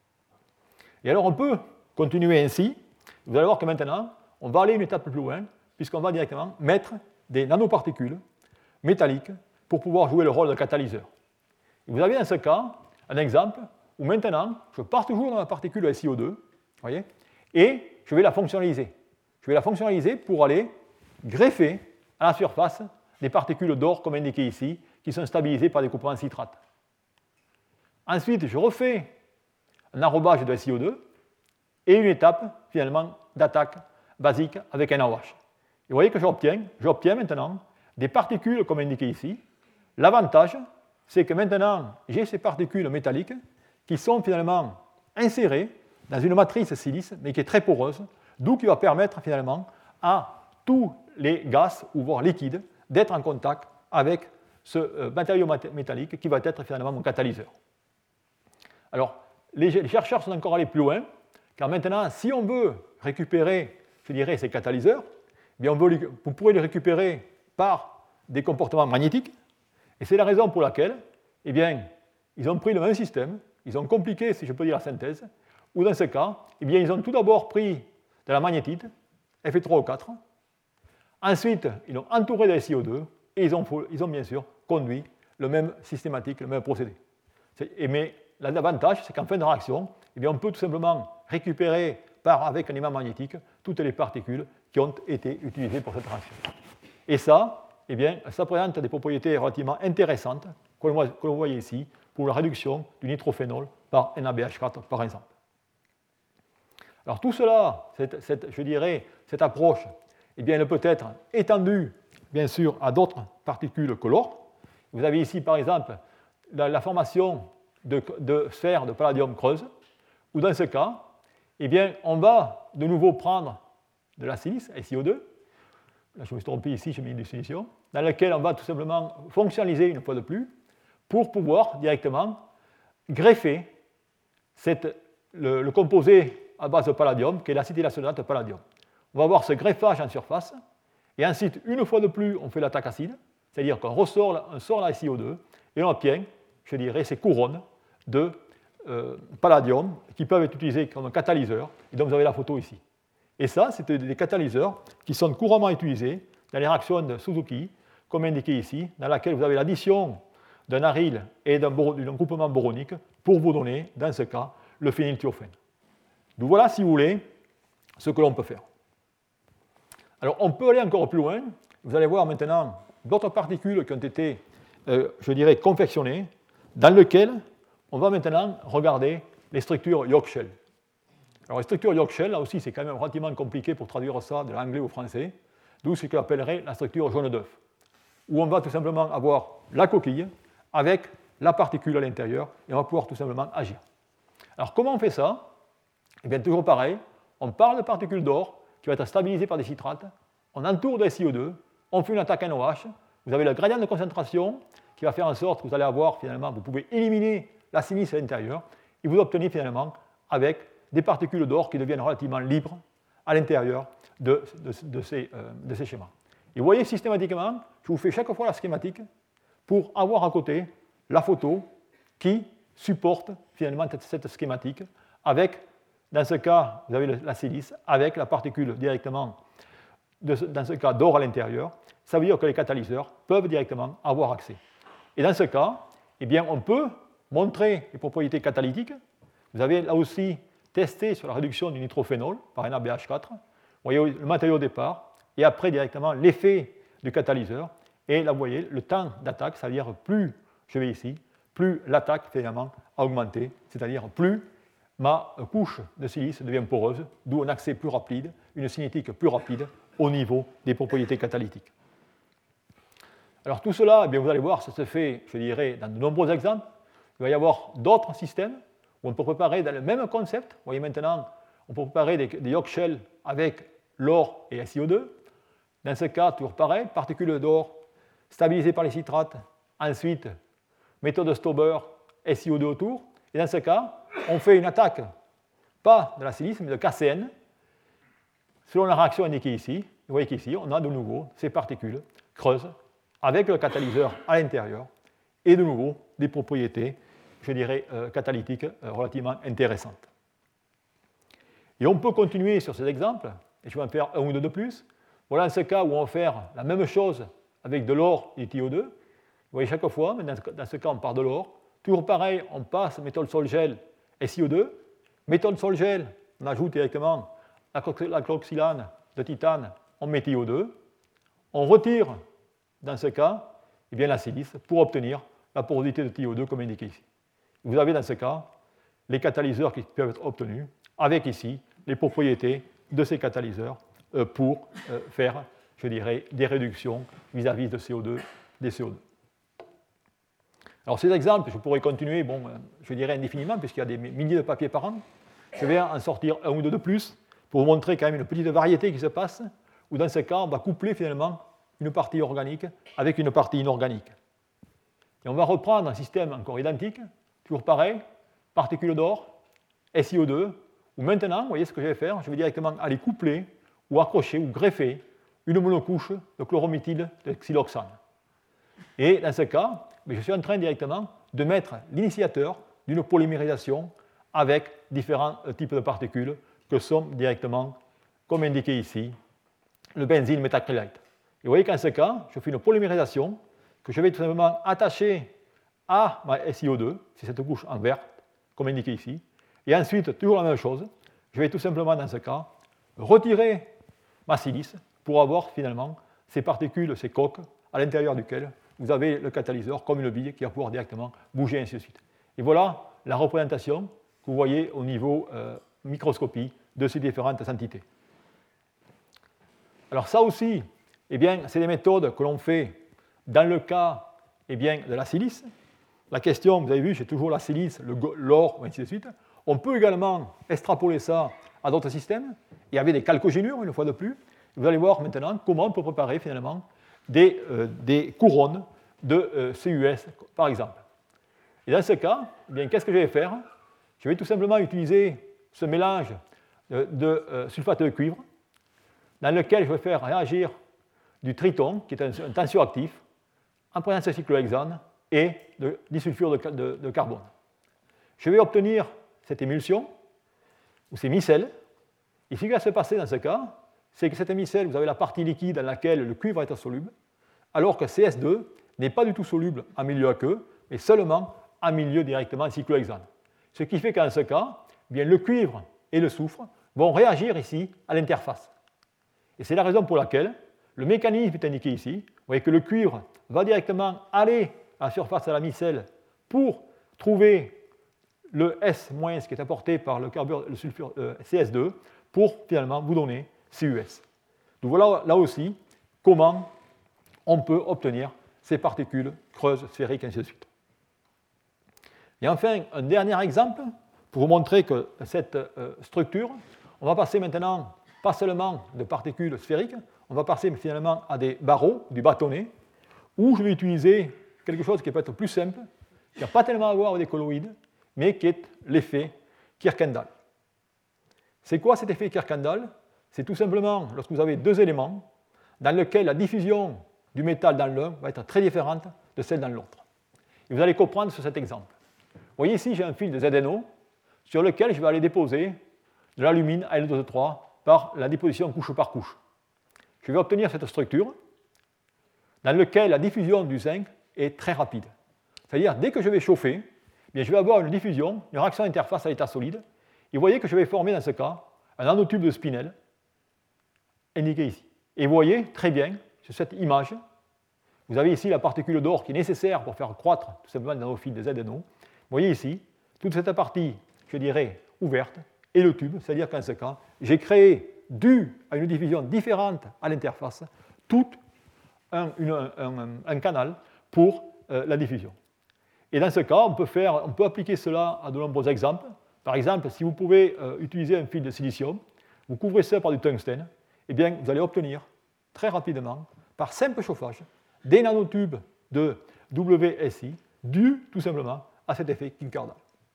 Et alors on peut continuer ainsi. Vous allez voir que maintenant, on va aller une étape plus loin, puisqu'on va directement mettre des nanoparticules métalliques pour pouvoir jouer le rôle de catalyseur. Et vous avez dans ce cas un exemple où maintenant, je pars toujours dans la particule S i O deux, voyez, et je vais la fonctionnaliser. Je vais la fonctionnaliser pour aller greffer à la surface des particules d'or, comme indiqué ici, qui sont stabilisées par des couplants citrates. Ensuite, je refais un enrobage de S i O deux et une étape, finalement, d'attaque basique avec N A O H. Et vous voyez que j'obtiens, j'obtiens maintenant des particules, comme indiqué ici. L'avantage, c'est que maintenant, j'ai ces particules métalliques qui sont finalement insérées dans une matrice silice, mais qui est très poreuse, d'où qui va permettre finalement à tous les gaz, ou voire liquides, d'être en contact avec ce matériau métallique qui va être finalement mon catalyseur. Alors, les chercheurs sont encore allés plus loin, car maintenant, si on veut récupérer, je dirais, ces catalyseurs, eh bien on veut, vous pourrez les récupérer par des comportements magnétiques, et c'est la raison pour laquelle, eh bien, ils ont pris le même système, ils ont compliqué, si je peux dire, la synthèse, où dans ce cas, eh bien, ils ont tout d'abord pris de la magnétite, F E trois O quatre, ensuite, ils l'ont entouré de S i O deux, et ils ont, ils ont bien sûr conduit le même systématique, le même procédé. Et mais l'avantage, c'est qu'en fin de réaction, eh bien, on peut tout simplement récupérer par, avec un aimant magnétique toutes les particules qui ont été utilisées pour cette réaction. Et ça, eh bien, ça présente des propriétés relativement intéressantes, que l'on voit ici, pour la réduction du nitrophénol par N A B H quatre, par exemple. Alors tout cela, cette, cette, je dirais, cette approche, eh bien, elle peut être étendue, bien sûr, à d'autres particules que l'or. Vous avez ici, par exemple, la, la formation de, de sphères de palladium creuses, où dans ce cas, eh bien, on va de nouveau prendre de la silice, S i O deux, là je me suis trompé ici, j'ai mis une définition, dans laquelle on va tout simplement fonctionnaliser une fois de plus, pour pouvoir directement greffer cette, le, le composé à base de palladium, qui est l'acétylacétate de palladium. On va avoir ce greffage en surface, et ensuite, une fois de plus, on fait l'attaque acide, c'est-à-dire qu'on ressort, on sort la S i O deux, et on obtient, je dirais, ces couronnes de euh, palladium qui peuvent être utilisées comme catalyseurs, et donc vous avez la photo ici. Et ça, c'est des catalyseurs qui sont couramment utilisés dans les réactions de Suzuki, comme indiqué ici, dans laquelle vous avez l'addition d'un aryl et d'un groupement boronique pour vous donner, dans ce cas, le phénylthiophène. Donc voilà, si vous voulez, ce que l'on peut faire. Alors, on peut aller encore plus loin. Vous allez voir maintenant d'autres particules qui ont été, euh, je dirais, confectionnées, dans lesquelles on va maintenant regarder les structures York-Shell. Alors, les structures York-Shell, là aussi, c'est quand même relativement compliqué pour traduire ça de l'anglais au français, d'où ce qu'on appellerait la structure jaune d'œuf, où on va tout simplement avoir la coquille avec la particule à l'intérieur, et on va pouvoir tout simplement agir. Alors, comment on fait ça? Eh bien, toujours pareil, on parle de particules d'or qui va être stabilisées par des citrates, on entoure de S i O deux, on fait une attaque N O H, vous avez le gradient de concentration qui va faire en sorte que vous allez avoir finalement, vous pouvez éliminer la silice à l'intérieur et vous obtenez finalement avec des particules d'or qui deviennent relativement libres à l'intérieur de, de, de, ces, euh, de ces schémas. Et vous voyez systématiquement, je vous fais chaque fois la schématique pour avoir à côté la photo qui supporte finalement cette schématique avec, dans ce cas, vous avez la silice avec la particule directement, de, dans ce cas, d'or à l'intérieur. Ça veut dire que les catalyseurs peuvent directement avoir accès. Et dans ce cas, eh bien, on peut montrer les propriétés catalytiques. Vous avez là aussi testé sur la réduction du nitrophénol par N A B H quatre. Vous voyez le matériau au départ et après directement l'effet du catalyseur. Et là, vous voyez le temps d'attaque, c'est-à-dire plus je vais ici, plus l'attaque finalement a augmenté, c'est-à-dire plus ma couche de silice devient poreuse, d'où un accès plus rapide, une cinétique plus rapide au niveau des propriétés catalytiques. Alors tout cela, eh bien, vous allez voir, ça se fait, je dirais, dans de nombreux exemples. Il va y avoir d'autres systèmes où on peut préparer dans le même concept. Vous voyez maintenant, on peut préparer des, des Yoke shells avec l'or et S i O deux. Dans ce cas, toujours pareil, particules d'or stabilisées par les citrates. Ensuite, méthode Stauber, S i O deux autour. Et dans ce cas, on fait une attaque, pas de la silice, mais de K C N, selon la réaction indiquée ici. Vous voyez qu'ici, on a de nouveau ces particules creuses avec le catalyseur à l'intérieur et de nouveau des propriétés, je dirais, euh, catalytiques euh, relativement intéressantes. Et on peut continuer sur ces exemples, et je vais en faire un ou deux de plus. Voilà ce cas où on va faire la même chose avec de l'or et du T I O deux. Vous voyez chaque fois, mais dans ce cas, on part de l'or. Toujours pareil, on passe méthode Sol-Gel S i O deux. Méthode Sol-Gel, on ajoute directement la chloroxylane de titane, on met T I O deux. On retire, dans ce cas, eh bien, la silice pour obtenir la porosité de T I O deux comme indiqué ici. Vous avez dans ce cas les catalyseurs qui peuvent être obtenus avec ici les propriétés de ces catalyseurs pour faire, je dirais, des réductions vis-à-vis de C O deux, des C O deux. Alors ces exemples, je pourrais continuer, bon, je dirais indéfiniment, puisqu'il y a des milliers de papiers par an. Je vais en sortir un ou deux de plus pour vous montrer quand même une petite variété qui se passe, où dans ce cas, on va coupler finalement une partie organique avec une partie inorganique. Et on va reprendre un système encore identique, toujours pareil, particules d'or, S i O deux, où maintenant, vous voyez ce que je vais faire, je vais directement aller coupler ou accrocher ou greffer une monocouche de chlorométhyle de xyloxane. Et dans ce cas, je suis en train directement de mettre l'initiateur d'une polymérisation avec différents types de particules que sont directement, comme indiqué ici, le benzyle métacrylate. Et vous voyez qu'en ce cas, je fais une polymérisation que je vais tout simplement attacher à ma S i O deux, c'est cette couche en vert, comme indiqué ici. Et ensuite, toujours la même chose, je vais tout simplement, dans ce cas, retirer ma silice pour avoir finalement ces particules, ces coques, à l'intérieur duquel vous avez le catalyseur comme une bille qui va pouvoir directement bouger, ainsi de suite. Et voilà la représentation que vous voyez au niveau euh, microscopie de ces différentes entités. Alors ça aussi, eh bien, c'est des méthodes que l'on fait dans le cas eh bien, de la silice. La question, vous avez vu, j'ai toujours la silice, l'or, ainsi de suite. On peut également extrapoler ça à d'autres systèmes et avec des chalcogénures, une fois de plus. Vous allez voir maintenant comment on peut préparer finalement des, euh, des couronnes de euh, C U S, par exemple. Et dans ce cas, eh bien, qu'est-ce que je vais faire? Je vais tout simplement utiliser ce mélange de, de euh, sulfate de cuivre dans lequel je vais faire réagir du triton, qui est un, un tensioactif, en présence de cyclohexane et de disulfure de, de, de carbone. Je vais obtenir cette émulsion, ou ces micelles. Et ce qui va se passer dans ce cas, c'est que cette micelle, vous avez la partie liquide dans laquelle le cuivre est insoluble, alors que C S deux n'est pas du tout soluble en milieu aqueux, mais seulement en milieu directement cyclohexane. Ce qui fait qu'en ce cas, eh bien, le cuivre et le soufre vont réagir ici à l'interface. Et c'est la raison pour laquelle le mécanisme est indiqué ici. Vous voyez que le cuivre va directement aller à la surface de la micelle pour trouver le S- qui est apporté par le, carbure, le sulfure euh, C S deux pour finalement vous donner C U S. Donc voilà là aussi comment on peut obtenir ces particules creuses, sphériques, ainsi de suite. Et enfin, un dernier exemple pour vous montrer que cette euh, structure, on va passer maintenant pas seulement de particules sphériques, on va passer finalement à des barreaux, du bâtonnet, où je vais utiliser quelque chose qui peut être plus simple, qui n'a pas tellement à voir avec des colloïdes, mais qui est l'effet Kirkendall. C'est quoi cet effet Kirkendall? C'est tout simplement lorsque vous avez deux éléments dans lesquels la diffusion du métal dans l'un va être très différente de celle dans l'autre. Et vous allez comprendre sur cet exemple. Vous voyez ici, j'ai un fil de Z N O sur lequel je vais aller déposer de l'alumine à L deux O trois par la déposition couche par couche. Je vais obtenir cette structure dans laquelle la diffusion du zinc est très rapide. C'est-à-dire, dès que je vais chauffer, eh bien, je vais avoir une diffusion, une réaction interface à l'état solide. Et vous voyez que je vais former dans ce cas un nanotube de spinel, indiqué ici. Et vous voyez très bien, sur cette image, vous avez ici la particule d'or qui est nécessaire pour faire croître tout simplement le nanofil de Z N O. Vous voyez ici, toute cette partie, je dirais, ouverte, et le tube, c'est-à-dire qu'en ce cas, j'ai créé, dû à une diffusion différente à l'interface, tout un, une, un, un canal pour euh, la diffusion. Et dans ce cas, on peut, faire, on peut appliquer cela à de nombreux exemples. Par exemple, si vous pouvez euh, utiliser un fil de silicium, vous couvrez ça par du tungstène, eh bien, vous allez obtenir très rapidement, par simple chauffage, des nanotubes de W S I dus tout simplement à cet effet Kirkendall.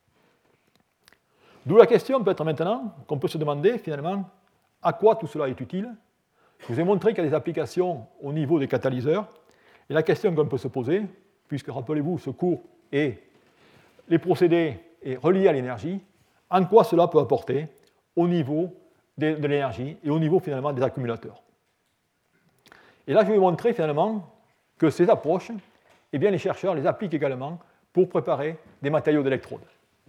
D'où la question peut-être maintenant qu'on peut se demander finalement à quoi tout cela est utile. Je vous ai montré qu'il y a des applications au niveau des catalyseurs. Et la question qu'on peut se poser, puisque rappelez-vous, ce cours et les procédés est relié à l'énergie, en quoi cela peut apporter au niveau de, de l'énergie et au niveau finalement des accumulateurs. Et là, je vais vous montrer finalement que ces approches, eh bien, les chercheurs les appliquent également pour préparer des matériaux d'électrode.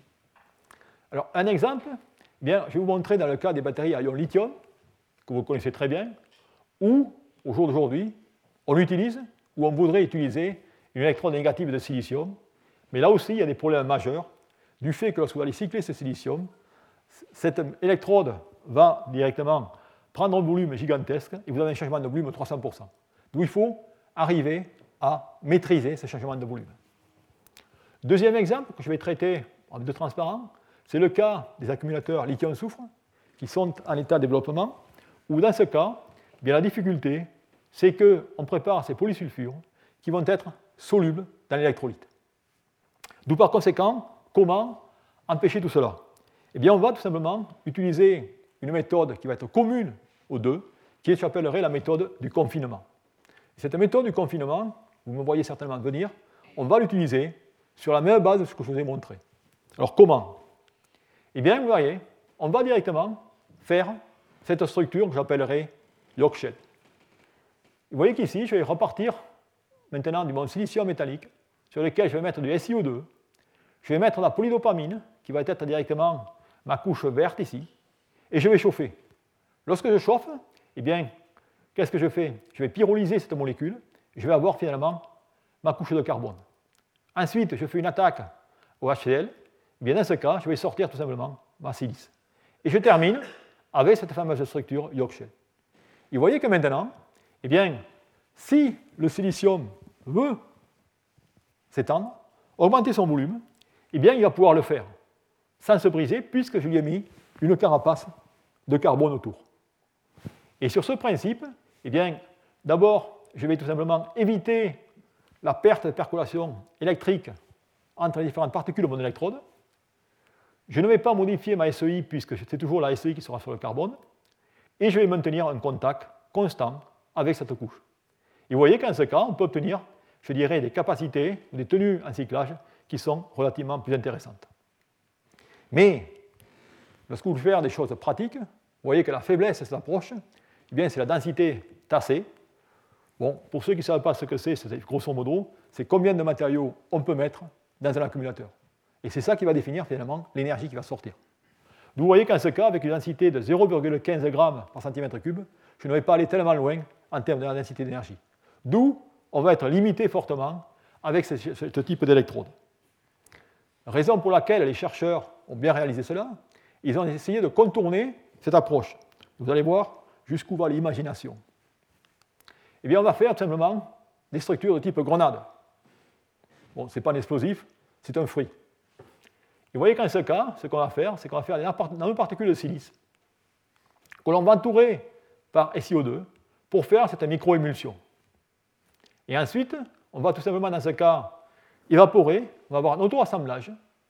Alors, un exemple, eh bien, je vais vous montrer dans le cas des batteries à ion lithium, que vous connaissez très bien, où, au jour d'aujourd'hui, on utilise ou on voudrait utiliser une électrode négative de silicium, mais là aussi, il y a des problèmes majeurs du fait que lorsque vous allez cycler ce silicium, cette électrode va directement prendre un volume gigantesque et vous avez un changement de volume de trois cents pour cent. D'où il faut arriver à maîtriser ce changement de volume. Deuxième exemple que je vais traiter en deux transparents, c'est le cas des accumulateurs lithium-soufre qui sont en état de développement, où dans ce cas, eh bien, la difficulté, c'est qu'on prépare ces polysulfures qui vont être solubles dans l'électrolyte. D'où par conséquent, comment empêcher tout cela? Eh bien, on va tout simplement utiliser une méthode qui va être commune aux deux, qui s'appellerait la méthode du confinement. Cette méthode du confinement, vous me voyez certainement venir, on va l'utiliser sur la même base de ce que je vous ai montré. Alors comment? Eh bien, vous voyez, on va directement faire cette structure que j'appellerai Yoke shell. Vous voyez qu'ici, je vais repartir maintenant du mon silicium métallique, sur lequel je vais mettre du S i O deux, je vais mettre la polydopamine, qui va être directement ma couche verte ici, et je vais chauffer. Lorsque je chauffe, eh bien, qu'est-ce que je fais? Je vais pyrolyser cette molécule, je vais avoir finalement ma couche de carbone. Ensuite, je fais une attaque au H C L, eh bien, dans ce cas, je vais sortir tout simplement ma silice. Et je termine avec cette fameuse structure Yoke shell. Et vous voyez que maintenant, eh bien, si le silicium veut s'étendre, augmenter son volume, eh bien, il va pouvoir le faire sans se briser, puisque je lui ai mis une carapace de carbone autour. Et sur ce principe, eh bien, d'abord, je vais tout simplement éviter la perte de percolation électrique entre les différentes particules de mon électrode. Je ne vais pas modifier ma S E I, puisque c'est toujours la S E I qui sera sur le carbone, et je vais maintenir un contact constant avec cette couche. Et vous voyez qu'en ce cas, on peut obtenir, je dirais, des capacités ou des tenues en cyclage qui sont relativement plus intéressantes. Mais, lorsque vous voulez faire des choses pratiques, vous voyez que la faiblesse de cette approche, eh bien, c'est la densité tassée. Bon, pour ceux qui ne savent pas ce que c'est, c'est grosso modo, c'est combien de matériaux on peut mettre dans un accumulateur. Et c'est ça qui va définir finalement l'énergie qui va sortir. Vous voyez qu'en ce cas, avec une densité de zéro virgule quinze grammes par centimètre cube, je ne vais pas aller tellement loin en termes de la densité d'énergie. D'où on va être limité fortement avec ce, ce, ce type d'électrode. Raison pour laquelle les chercheurs ont bien réalisé cela, ils ont essayé de contourner cette approche. Vous allez voir jusqu'où va l'imagination. Eh bien, on va faire tout simplement des structures de type grenade. Bon, ce n'est pas un explosif, c'est un fruit. Et vous voyez qu'en ce cas, ce qu'on va faire, c'est qu'on va faire des nanoparticules de silice que l'on va entourer par S i O deux pour faire cette microémulsion. Et ensuite, on va tout simplement, dans ce cas, évaporer, on va avoir un auto-assemblage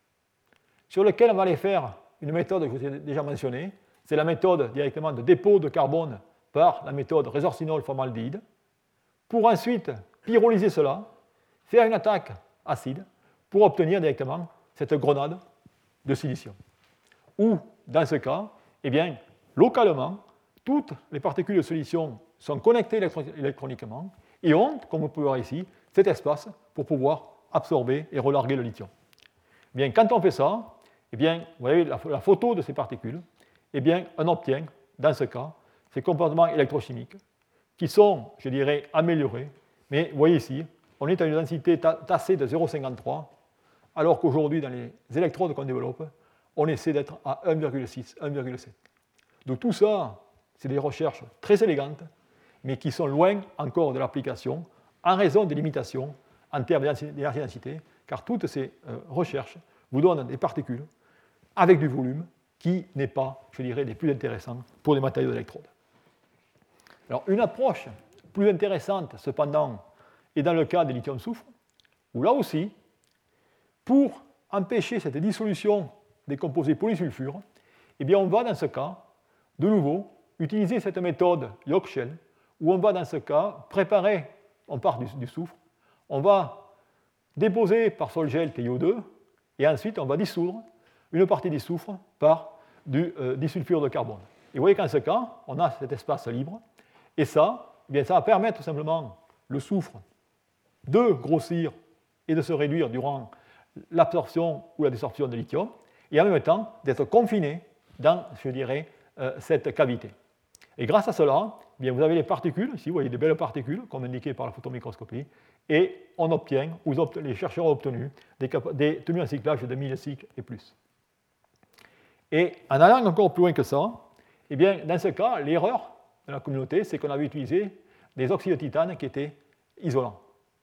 sur lequel on va aller faire une méthode que je vous ai déjà mentionnée, c'est la méthode directement de dépôt de carbone par la méthode résorcinol-formaldéhyde, pour ensuite pyrolyser cela, faire une attaque acide, pour obtenir directement cette grenade de silicium. Ou, dans ce cas, eh bien, localement, toutes les particules de silicium sont connectées électro- électroniquement et ont, comme vous pouvez voir ici, cet espace pour pouvoir absorber et relarguer le lithium. Eh bien, quand on fait ça, eh bien, vous voyez la, la photo de ces particules, eh bien, on obtient, dans ce cas, ces comportements électrochimiques qui sont, je dirais, améliorés. Mais vous voyez ici, on est à une densité tassée de zéro virgule cinquante-trois, alors qu'aujourd'hui, dans les électrodes qu'on développe, on essaie d'être à un virgule six, un virgule sept. Donc tout ça, c'est des recherches très élégantes, mais qui sont loin encore de l'application, en raison des limitations en termes d'énergie densité, car toutes ces euh, recherches vous donnent des particules avec du volume qui n'est pas, je dirais, des plus intéressants pour les matériaux d'électrode. Alors, une approche plus intéressante, cependant, est dans le cas des lithium-soufre, où là aussi, pour empêcher cette dissolution des composés polysulfures, eh bien, on va, dans ce cas, de nouveau, utiliser cette méthode Yoke-Shell, où on va, dans ce cas, préparer, on part du, du soufre, on va déposer par sol-gel T i O deux, et ensuite, on va dissoudre une partie du soufre par du euh, disulfure de carbone. Et vous voyez qu'en ce cas, on a cet espace libre, et ça, eh bien, ça va permettre tout simplement le soufre de grossir et de se réduire durant l'absorption ou la désorption de lithium, et en même temps d'être confiné dans, je dirais, euh, cette cavité. Et grâce à cela, eh bien, vous avez les particules, ici vous voyez des belles particules, comme indiqué par la photomicroscopie, et on obtient, ou les chercheurs ont obtenu, des, des tenues en cyclage de mille cycles et plus. Et en allant encore plus loin que ça, eh bien, dans ce cas, l'erreur de la communauté, c'est qu'on avait utilisé des oxydes de titane qui étaient isolants.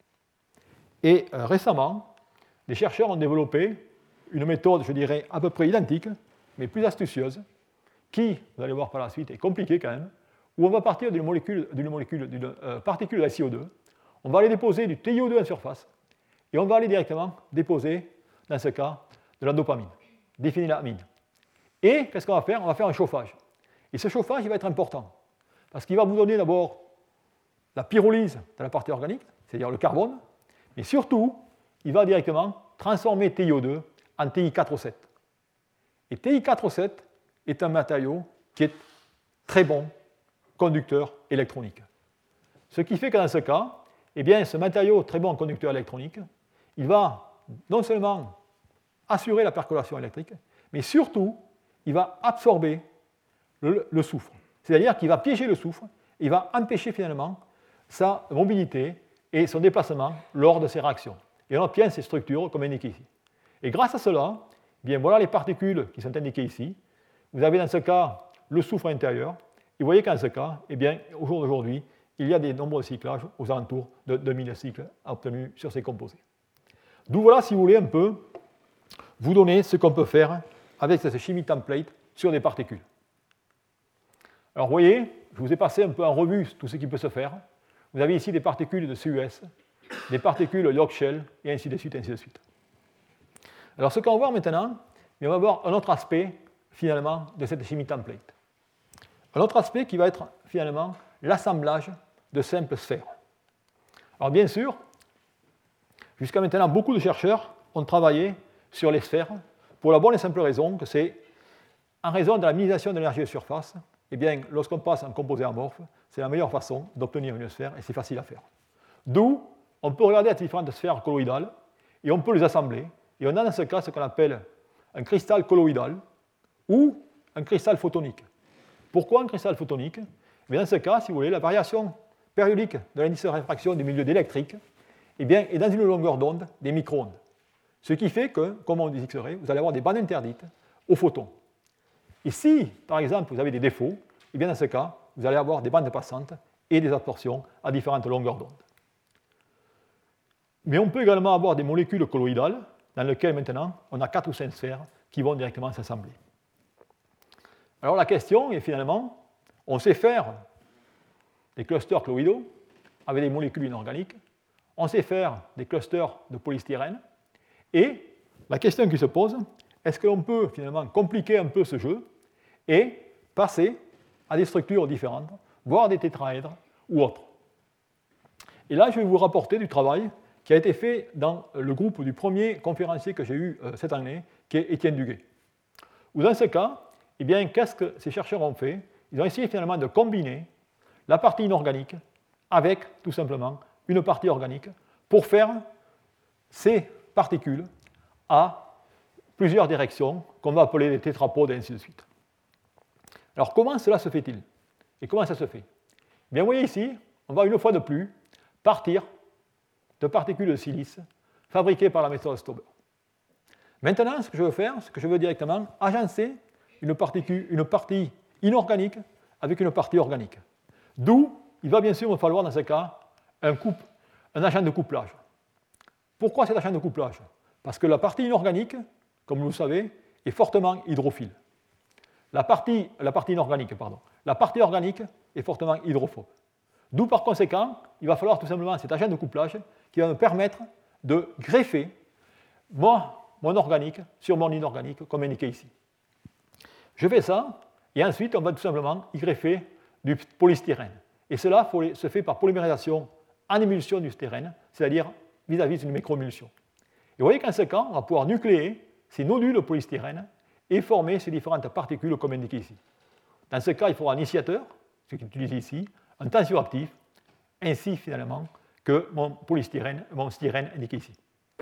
Et euh, récemment, les chercheurs ont développé une méthode, je dirais, à peu près identique, mais plus astucieuse, qui, vous allez voir par la suite, est compliquée quand même, où on va partir d'une molécule, d'une molécule, d'une euh, particule de C O deux, on va aller déposer du T i O deux en surface, et on va aller directement déposer, dans ce cas, de la dopamine, des phénylamines. Et qu'est-ce qu'on va faire? On va faire un chauffage. Et ce chauffage, il va être important, parce qu'il va vous donner d'abord la pyrolyse de la partie organique, c'est-à-dire le carbone, mais surtout, il va directement transformer T i O deux en T i quatre O sept. Et T i quatre O sept est un matériau qui est très bon conducteur électronique. Ce qui fait que dans ce cas, eh bien, ce matériau très bon conducteur électronique, il va non seulement assurer la percolation électrique, mais surtout, il va absorber le, le soufre. C'est-à-dire qu'il va piéger le soufre, et il va empêcher finalement sa mobilité et son déplacement lors de ces réactions. Et on obtient ces structures comme indiqué ici. Et grâce à cela, eh bien, voilà les particules qui sont indiquées ici. Vous avez dans ce cas le soufre intérieur. Et vous voyez qu'en ce cas, eh bien, au jour d'aujourd'hui, il y a des nombres de cyclages aux alentours de deux mille cycles obtenus sur ces composés. D'où voilà, si vous voulez, un peu vous donner ce qu'on peut faire avec cette chimie template sur des particules. Alors vous voyez, je vous ai passé un peu en revue tout ce qui peut se faire. Vous avez ici des particules de C U S, des particules Yoke-Shell, et ainsi de suite, ainsi de suite. Alors ce qu'on va voir maintenant, on va voir un autre aspect, finalement, de cette chimie template. Un autre aspect qui va être, finalement, l'assemblage de simples sphères. Alors bien sûr, jusqu'à maintenant, beaucoup de chercheurs ont travaillé sur les sphères, pour la bonne et simple raison que c'est, en raison de la minimisation de l'énergie de surface, eh bien, lorsqu'on passe en composé amorphe, c'est la meilleure façon d'obtenir une sphère, et c'est facile à faire. D'où, on peut regarder ces différentes sphères colloïdales, et on peut les assembler, et on a dans ce cas ce qu'on appelle un cristal colloïdal, ou un cristal photonique. Pourquoi un cristal photonique? Mais dans ce cas, si vous voulez, la variation périodique de l'indice de réfraction du milieu d'électrique eh bien, est dans une longueur d'onde des micro-ondes. Ce qui fait que, comme on dit X-ray, vous allez avoir des bandes interdites aux photons. Et si, par exemple, vous avez des défauts, eh bien, dans ce cas, vous allez avoir des bandes passantes et des absorptions à différentes longueurs d'onde. Mais on peut également avoir des molécules colloïdales dans lesquelles, maintenant, on a quatre ou cinq sphères qui vont directement s'assembler. Alors la question est finalement, on sait faire des clusters colloïdaux avec des molécules inorganiques. On sait faire des clusters de polystyrène. Et la question qui se pose, est-ce que l'on peut finalement compliquer un peu ce jeu et passer à des structures différentes, voire des tétraèdres ou autres? Et là, je vais vous rapporter du travail qui a été fait dans le groupe du premier conférencier que j'ai eu cette année, qui est Étienne Duguay. Ou dans ce cas, eh bien, qu'est-ce que ces chercheurs ont fait? Ils ont essayé finalement de combiner la partie inorganique avec, tout simplement, une partie organique pour faire ces particules à plusieurs directions qu'on va appeler des tétrapodes et ainsi de suite. Alors, comment cela se fait-il? Et comment ça se fait? Eh bien, vous voyez ici, on va une fois de plus partir de particules de silice fabriquées par la méthode Stauber. Maintenant, ce que je veux faire, c'est que je veux directement agencer une, particule, une partie inorganique avec une partie organique. D'où il va bien sûr me falloir dans ce cas un, couple, un agent de couplage. Pourquoi cet agent de couplage? Parce que la partie inorganique, comme vous le savez, est fortement hydrophile. La partie, la partie inorganique, pardon. La partie organique est fortement hydrophobe. D'où par conséquent, il va falloir tout simplement cet agent de couplage qui va me permettre de greffer moi, mon organique sur mon inorganique, comme indiqué ici. Je fais ça, et ensuite on va tout simplement y greffer du polystyrène. Et cela se fait par polymérisation en émulsion du styrène, c'est-à-dire vis-à-vis d'une microémulsion. Et vous voyez qu'en ce cas, on va pouvoir nucléer ces nodules de polystyrène et former ces différentes particules comme indiqué ici. Dans ce cas, il faudra un initiateur, ce qui est utilisé ici, un tensioactif, ainsi finalement que mon polystyrène, mon styrène indiqué ici.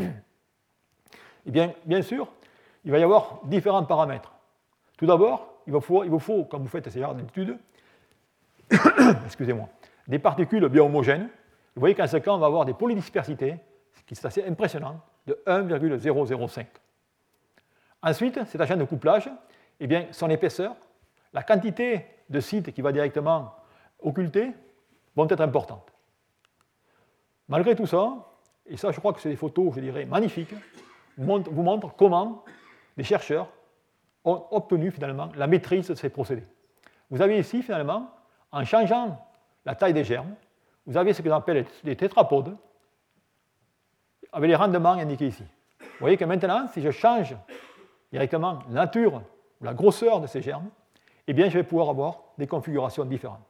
Et bien, bien sûr, il va y avoir différents paramètres. Tout d'abord, il vous faut, il vous faut, quand vous faites ces genres d'études, excusez-moi, des particules bien homogènes. Vous voyez qu'en ce cas, on va avoir des polydispersités, ce qui est assez impressionnant, de un virgule zéro zéro cinq. Ensuite, cet agent de couplage, eh bien, son épaisseur, la quantité de sites qui va directement occulter vont être importantes. Malgré tout ça, et ça je crois que c'est des photos, je dirais, magnifiques, vous montrent, vous montrent comment les chercheurs ont obtenu finalement la maîtrise de ces procédés. Vous avez ici finalement, en changeant la taille des germes, vous avez ce que l'on appelle les tétrapodes, avec les rendements indiqués ici. Vous voyez que maintenant, si je change directement la nature ou la grosseur de ces germes, eh bien, je vais pouvoir avoir des configurations différentes.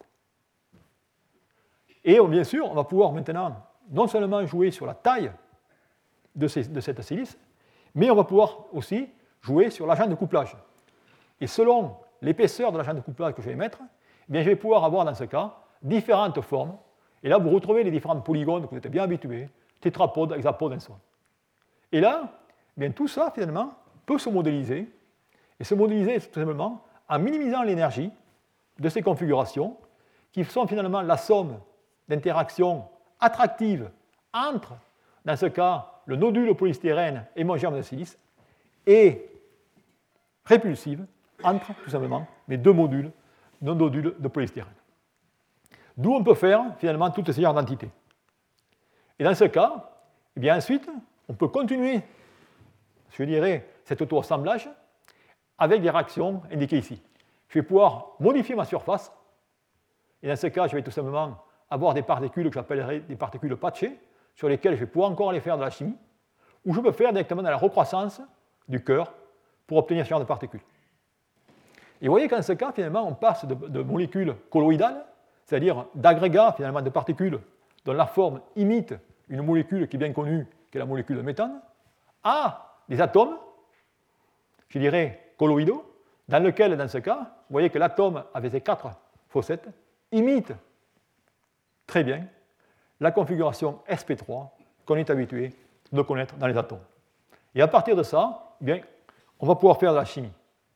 Et bien sûr, on va pouvoir maintenant non seulement jouer sur la taille de, ces, de cette silice, mais on va pouvoir aussi jouer sur l'agent de couplage. Et selon l'épaisseur de l'agent de couplage que je vais mettre, eh bien, je vais pouvoir avoir dans ce cas différentes formes. Et là, vous retrouvez les différents polygones que vous êtes bien habitués, tétrapodes, hexapodes, et ainsi de suite. Et là, eh bien, tout ça, finalement, peut se modéliser, et se modéliser tout simplement en minimisant l'énergie de ces configurations, qui sont finalement la somme d'interactions attractives entre, dans ce cas, le nodule polystyrène et mon germe de silice, et répulsives entre, tout simplement, mes deux modules, nos nodules de polystyrène. D'où on peut faire, finalement, toutes ces genres d'entités. Et dans ce cas, eh bien, ensuite, on peut continuer, je dirais, cet auto-assemblage avec des réactions indiquées ici. Je vais pouvoir modifier ma surface, et dans ce cas, je vais tout simplement avoir des particules que j'appellerai des particules patchées, sur lesquelles je vais pouvoir encore aller faire de la chimie, ou je peux faire directement de la recroissance du cœur pour obtenir ce genre de particules. Et vous voyez qu'en ce cas, finalement, on passe de, de molécules colloïdales, c'est-à-dire d'agrégats finalement de particules dont la forme imite une molécule qui est bien connue, qui est la molécule de méthane, à des atomes, je dirais colloïdaux, dans lequel, dans ce cas, vous voyez que l'atome avec ses quatre fossettes imite très bien la configuration S P trois qu'on est habitué de connaître dans les atomes. Et à partir de ça, eh bien, on va pouvoir faire de la chimie.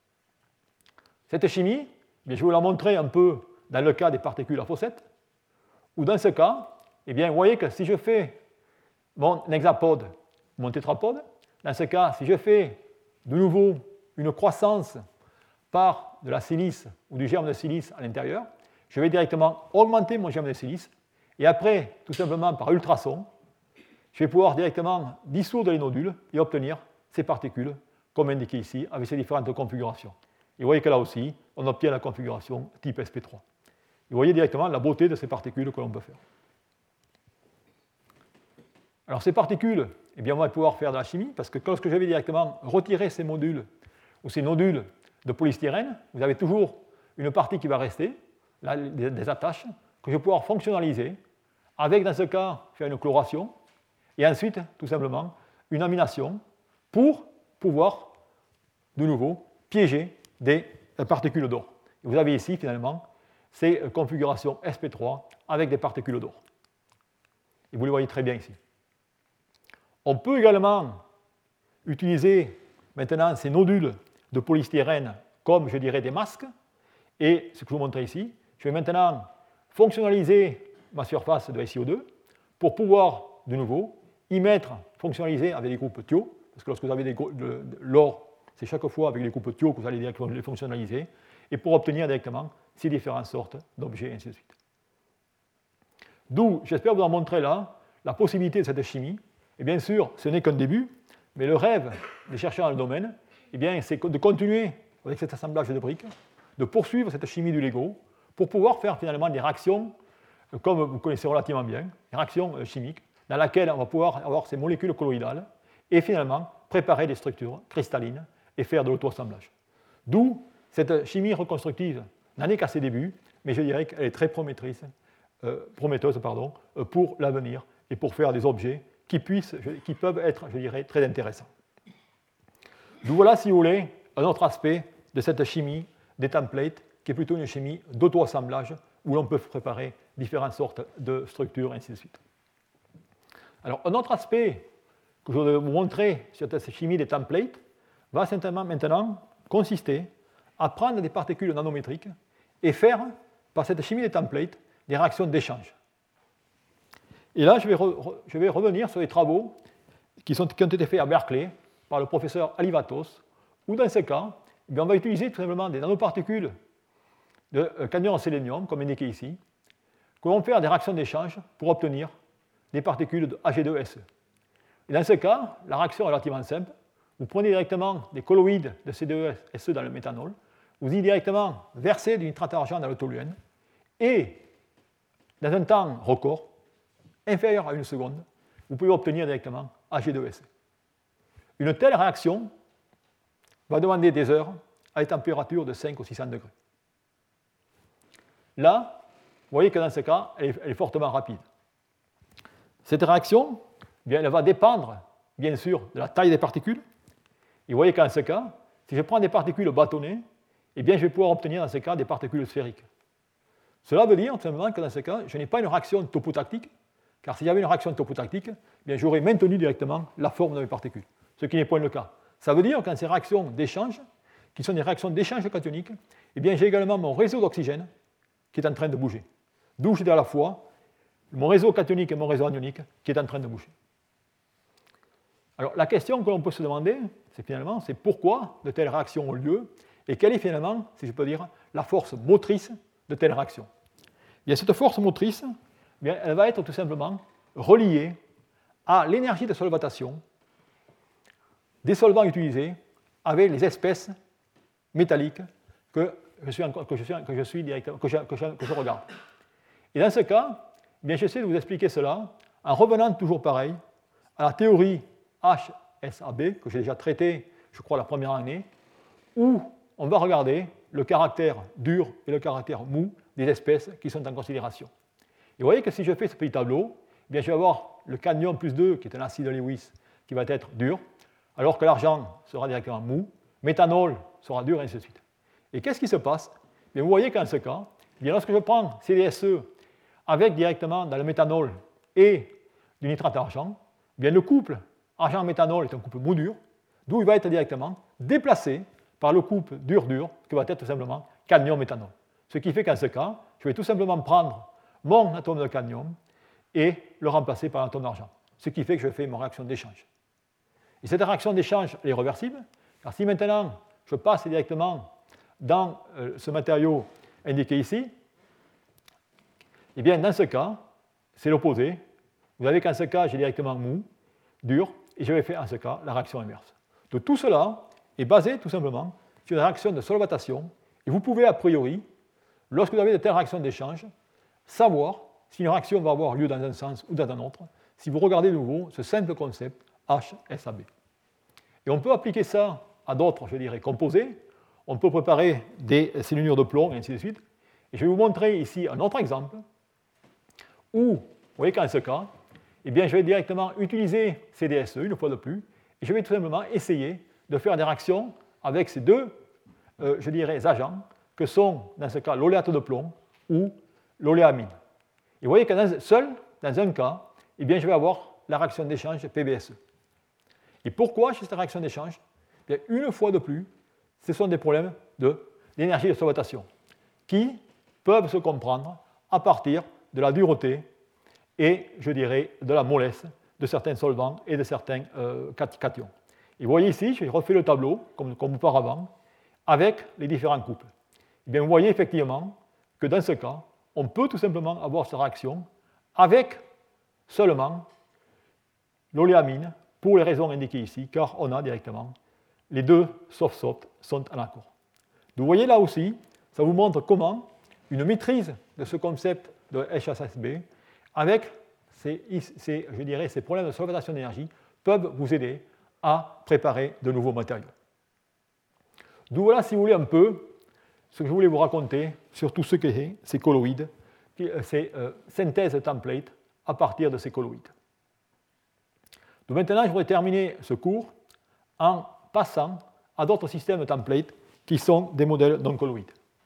Cette chimie, eh bien, je vais vous la montrer un peu dans le cas des particules à fossettes, où dans ce cas, eh bien, vous voyez que si je fais mon hexapode, mon tétrapode, dans ce cas, si je fais de nouveau une croissance par de la silice ou du germe de silice à l'intérieur, je vais directement augmenter mon germe de silice, et après, tout simplement par ultrasons, je vais pouvoir directement dissoudre les nodules et obtenir ces particules, comme indiqué ici, avec ces différentes configurations. Et vous voyez que là aussi, on obtient la configuration type S P trois. vous voyez directement la beauté de ces particules que l'on peut faire. Alors ces particules, eh bien, on va pouvoir faire de la chimie, parce que lorsque je vais directement retirer ces modules ou ces nodules de polystyrène, vous avez toujours une partie qui va rester, là, des, des attaches, que je vais pouvoir fonctionnaliser, avec, dans ce cas, faire une chloration, et ensuite, tout simplement, une amination pour pouvoir, de nouveau, piéger des particules d'or. Vous avez ici, finalement, ces configurations S P trois avec des particules d'or. Et vous les voyez très bien ici. On peut également utiliser maintenant ces nodules de polystyrène comme, je dirais, des masques. Et ce que je vous montre ici, je vais maintenant fonctionnaliser ma surface de S i O deux pour pouvoir, de nouveau, y mettre, fonctionnaliser avec des groupes thio, parce que lorsque vous avez de, de, de, l'or, c'est chaque fois avec les groupes thio que vous allez directement les fonctionnaliser, et pour obtenir directement ces différentes sortes d'objets, et ainsi de suite. D'où, j'espère vous en montrer là, la possibilité de cette chimie. Et bien sûr, ce n'est qu'un début, mais le rêve des chercheurs dans le domaine, eh bien, c'est de continuer avec cet assemblage de briques, de poursuivre cette chimie du Lego, pour pouvoir faire finalement des réactions, comme vous connaissez relativement bien, des réactions chimiques, dans lesquelles on va pouvoir avoir ces molécules colloïdales, et finalement préparer des structures cristallines et faire de l'auto-assemblage. D'où cette chimie reconstructive n'en est qu'à ses débuts, mais je dirais qu'elle est très prometteuse, euh, prometteuse pardon, pour l'avenir et pour faire des objets qui, puissent, qui peuvent être, je dirais, très intéressants. D'où voilà, si vous voulez, un autre aspect de cette chimie des templates, qui est plutôt une chimie d'auto-assemblage, où l'on peut préparer différentes sortes de structures, et ainsi de suite. Alors, un autre aspect que je vais vous montrer sur cette chimie des templates va simplement maintenant consister à prendre des particules nanométriques et faire, par cette chimie des templates, des réactions d'échange. Et là, je vais, re, je vais revenir sur les travaux qui, sont, qui ont été faits à Berkeley par le professeur Alivatos, où dans ce cas, eh bien, on va utiliser tout simplement des nanoparticules de cadmium en sélénium, comme indiqué ici, qui vont faire des réactions d'échange pour obtenir des particules de A G deux S E. Et dans ce cas, la réaction est relativement simple. Vous prenez directement des colloïdes de C deux S E dans le méthanol, vous y directement versez du nitrate d'argent dans le toluène, et dans un temps record, inférieur à une seconde, vous pouvez obtenir directement A G deux S E. Une telle réaction va demander des heures à des températures de cinq ou six cents degrés. Là, vous voyez que dans ce cas, elle est, elle est fortement rapide. Cette réaction, bien, elle va dépendre, bien sûr, de la taille des particules. Et vous voyez qu'en ce cas, si je prends des particules bâtonnées, eh bien, je vais pouvoir obtenir dans ce cas des particules sphériques. Cela veut dire tout simplement que dans ce cas, je n'ai pas une réaction topotactique, car s'il y avait une réaction topotactique, eh bien, j'aurais maintenu directement la forme de mes particules, ce qui n'est pas le cas. Ça veut dire que dans ces réactions d'échange, qui sont des réactions d'échange cationique, eh bien, j'ai également mon réseau d'oxygène qui est en train de bouger. D'où j'ai à la fois mon réseau cationique et mon réseau anionique qui est en train de bouger. Alors, la question que l'on peut se demander, c'est finalement, c'est pourquoi de telles réactions ont lieu et quelle est finalement, si je peux dire, la force motrice de telles réactions. Bien, cette force motrice, bien, elle va être tout simplement reliée à l'énergie de solvatation des solvants utilisés avec les espèces métalliques que je suis, que je suis, que je suis directement, que je, que je, que je regarde. Et dans ce cas, bien, j'essaie de vous expliquer cela en revenant toujours pareil à la théorie H S A B, que j'ai déjà traitée, je crois, la première année, où on va regarder le caractère dur et le caractère mou des espèces qui sont en considération. Et vous voyez que si je fais ce petit tableau, bien, je vais avoir le cadmium plus deux, qui est un acide Lewis, qui va être dur, alors que l'argent sera directement mou, méthanol sera dur, et ainsi de suite. Et qu'est-ce qui se passe? Bien, vous voyez qu'en ce cas, bien, lorsque je prends C D S E avec directement dans le méthanol et du nitrate d'argent, bien, le couple argent-méthanol est un couple mou-dur, d'où il va être directement déplacé par le couple dur-dur, qui va être tout simplement cadmium-méthanol. Ce qui fait qu'en ce cas, je vais tout simplement prendre mon atome de cadmium et le remplacer par un atome d'argent. Ce qui fait que je fais ma réaction d'échange. Et cette réaction d'échange est réversible, car si maintenant je passe directement dans euh, ce matériau indiqué ici, eh bien, dans ce cas, c'est l'opposé. Vous avez qu'en ce cas, j'ai directement mou, dur, et je vais faire en ce cas la réaction inverse. Donc tout cela est basé tout simplement sur une réaction de solvatation, et vous pouvez a priori lorsque vous avez de telles réactions d'échange, savoir si une réaction va avoir lieu dans un sens ou dans un autre, si vous regardez de nouveau ce simple concept H S A B. Et on peut appliquer ça à d'autres, je dirais, composés. On peut préparer des cyanures de plomb, et ainsi de suite. Et je vais vous montrer ici un autre exemple où, vous voyez qu'en ce cas, eh bien, je vais directement utiliser C D S E une fois de plus, et je vais tout simplement essayer de faire des réactions avec ces deux, euh, je dirais, agents, que sont, dans ce cas, l'oléate de plomb ou l'oléamine. Et vous voyez que dans, seul, dans un cas, eh bien, je vais avoir la réaction d'échange P B S E. Et pourquoi j'ai cette réaction d'échange? Eh bien, une fois de plus, ce sont des problèmes d'énergie de, de solvatation qui peuvent se comprendre à partir de la dureté et, je dirais, de la mollesse de certains solvants et de certains euh, cations. Et vous voyez ici, j'ai refait le tableau, comme, comme auparavant, avec les différents couples. Et bien, vous voyez effectivement que dans ce cas, on peut tout simplement avoir cette réaction avec seulement l'oléamine, pour les raisons indiquées ici, car on a directement les deux soft-soft sont en accord. Vous voyez là aussi, ça vous montre comment une maîtrise de ce concept de H S S B avec ces, ces, je dirais, ces problèmes de solvatation d'énergie peuvent vous aider à préparer de nouveaux matériaux. Donc voilà, si vous voulez, un peu ce que je voulais vous raconter sur tout ce qu'est ces colloïdes, ces euh, synthèses templates à partir de ces colloïdes. Donc maintenant, je voudrais terminer ce cours en passant à d'autres systèmes de templates qui sont des modèles non colloïdes.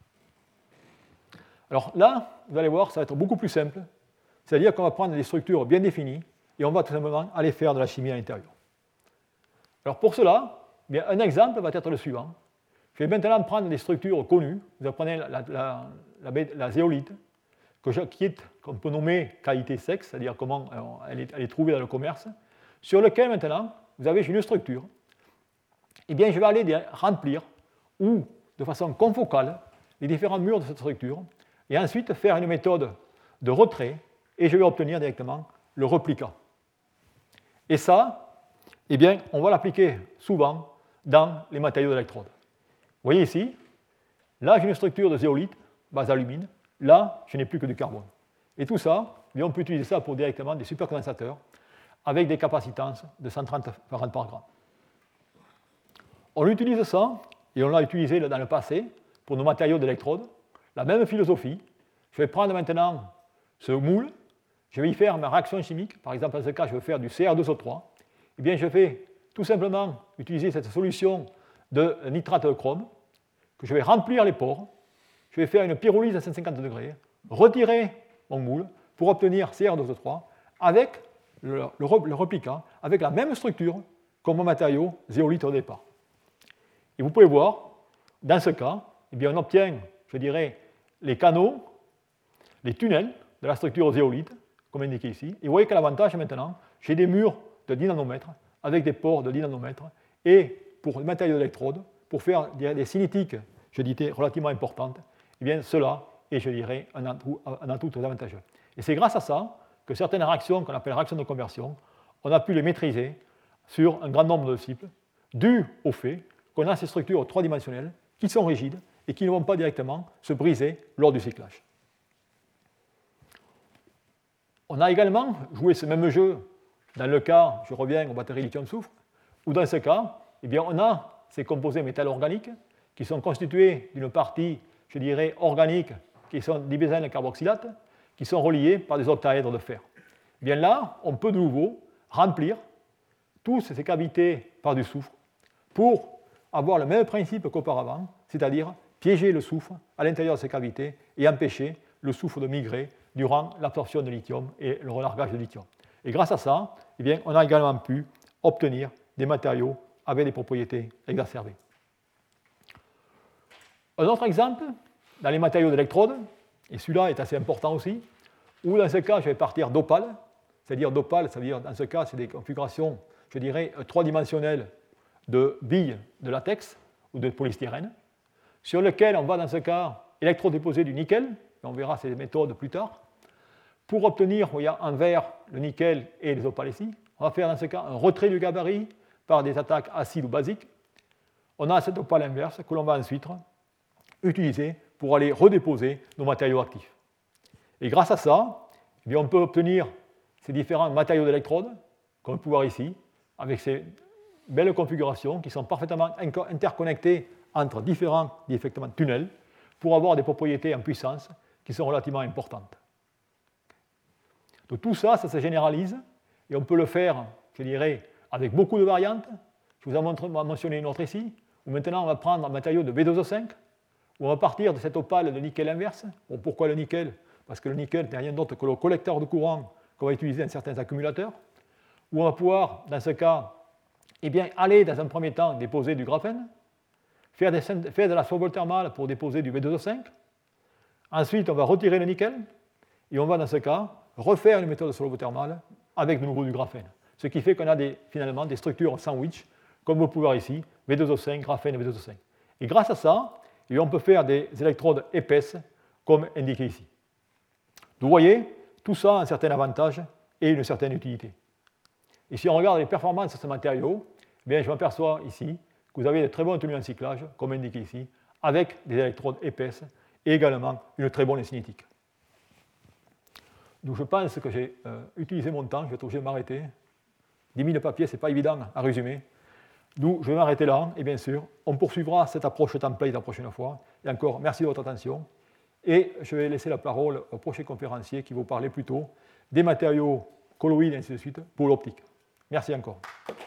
Alors là, vous allez voir, ça va être beaucoup plus simple, c'est-à-dire qu'on va prendre des structures bien définies et on va tout simplement aller faire de la chimie à l'intérieur. Alors pour cela, eh bien, un exemple va être le suivant. Je vais maintenant prendre des structures connues. Vous prenez la, la, la, la, la zéolite, qu'on peut nommer qualité sexe, c'est-à-dire comment elle est, elle est trouvée dans le commerce, sur lequel maintenant vous avez une structure. Eh bien, je vais aller remplir ou de façon confocale les différents murs de cette structure et ensuite faire une méthode de retrait et je vais obtenir directement le replica. Et ça, eh bien, on va l'appliquer souvent dans les matériaux d'électrode. Vous voyez ici, là j'ai une structure de zéolite, base alumine, là je n'ai plus que du carbone. Et tout ça, eh bien, on peut utiliser ça pour directement des supercondensateurs avec des capacitances de cent trente farad par gramme. On utilise ça, et on l'a utilisé dans le passé pour nos matériaux d'électrode, la même philosophie. Je vais prendre maintenant ce moule, je vais y faire ma réaction chimique, par exemple dans ce cas je vais faire du C R deux O trois, et bien je vais tout simplement utiliser cette solution de nitrate de chrome, que je vais remplir les pores, je vais faire une pyrolyse à cent cinquante degrés, retirer mon moule pour obtenir C R deux O trois avec le, le, le replica, avec la même structure comme mon matériau zéolite au départ. Et vous pouvez voir, dans ce cas, eh bien, on obtient, je dirais, les canaux, les tunnels de la structure zéolite, comme indiqué ici. Et vous voyez que l'avantage maintenant, j'ai des murs de dix nanomètres avec des pores de dix nanomètres. Et pour le matériau d'électrode, pour faire des cinétiques, je dirais, relativement importantes, eh bien, cela est, je dirais, un atout, un atout très avantageux. Et c'est grâce à ça que certaines réactions qu'on appelle réactions de conversion, on a pu les maîtriser sur un grand nombre de cycles, dû au fait qu'on a ces structures trois-dimensionnelles qui sont rigides et qui ne vont pas directement se briser lors du cyclage. On a également joué ce même jeu dans le cas, je reviens aux batteries lithium-soufre, où dans ce cas, eh bien, on a ces composés métal organiques qui sont constitués d'une partie, je dirais, organique, qui sont dibenzène carboxylate, qui sont reliés par des octaèdres de fer. Eh bien là, on peut de nouveau remplir toutes ces cavités par du soufre pour avoir le même principe qu'auparavant, c'est-à-dire piéger le soufre à l'intérieur de ces cavités et empêcher le soufre de migrer durant l'absorption de lithium et le relargage de lithium. Et grâce à ça, eh bien, on a également pu obtenir des matériaux avec des propriétés exacerbées. Un autre exemple, dans les matériaux d'électrode, et celui-là est assez important aussi, où dans ce cas, je vais partir d'opale, c'est-à-dire d'opale, ça veut dire dans ce cas, c'est des configurations, je dirais, trois-dimensionnelles de billes de latex ou de polystyrène, sur lesquelles on va dans ce cas électrodéposer du nickel, et on verra ces méthodes plus tard, pour obtenir, il y a en vert le nickel et les opales ici. On va faire dans ce cas un retrait du gabarit par des attaques acides ou basiques. On a cette opale inverse que l'on va ensuite utiliser pour aller redéposer nos matériaux actifs. Et grâce à ça, eh bien, on peut obtenir ces différents matériaux d'électrodes, comme on peut voir ici, avec ces belles configurations qui sont parfaitement interconnectées entre différents effectivement, tunnels pour avoir des propriétés en puissance qui sont relativement importantes. Donc tout ça, ça se généralise et on peut le faire, je dirais, avec beaucoup de variantes. Je vous ai mentionné une autre ici, où maintenant on va prendre un matériau de B deux O cinq, où on va partir de cette opale de nickel inverse. Bon, pourquoi le nickel? Parce que le nickel n'est rien d'autre que le collecteur de courant qu'on va utiliser dans certains accumulateurs, où on va pouvoir, dans ce cas, eh bien, aller dans un premier temps déposer du graphène, faire, des, faire de la solvol thermale pour déposer du B deux O cinq. Ensuite, on va retirer le nickel et on va, dans ce cas, refaire une méthode de solvol thermale avec de nouveau du graphène. Ce qui fait qu'on a des, finalement des structures sandwich, comme vous pouvez voir ici, B deux O cinq, graphène, B deux O cinq. Et grâce à ça, eh bien, on peut faire des électrodes épaisses, comme indiqué ici. Vous voyez, tout ça a un certain avantage et une certaine utilité. Et si on regarde les performances de ce matériau, eh bien, je m'aperçois ici que vous avez de très bonnes tenues en cyclage, comme indiqué ici, avec des électrodes épaisses et également une très bonne cinétique. Donc je pense que j'ai euh, utilisé mon temps, je vais être obligé de m'arrêter. dix mille papiers, ce n'est pas évident à résumer. Donc je vais m'arrêter là, et bien sûr, on poursuivra cette approche template la prochaine fois. Et encore, merci de votre attention. Et je vais laisser la parole au prochain conférencier qui va vous parler plutôt des matériaux colloïdes et ainsi de suite pour l'optique. Merci encore.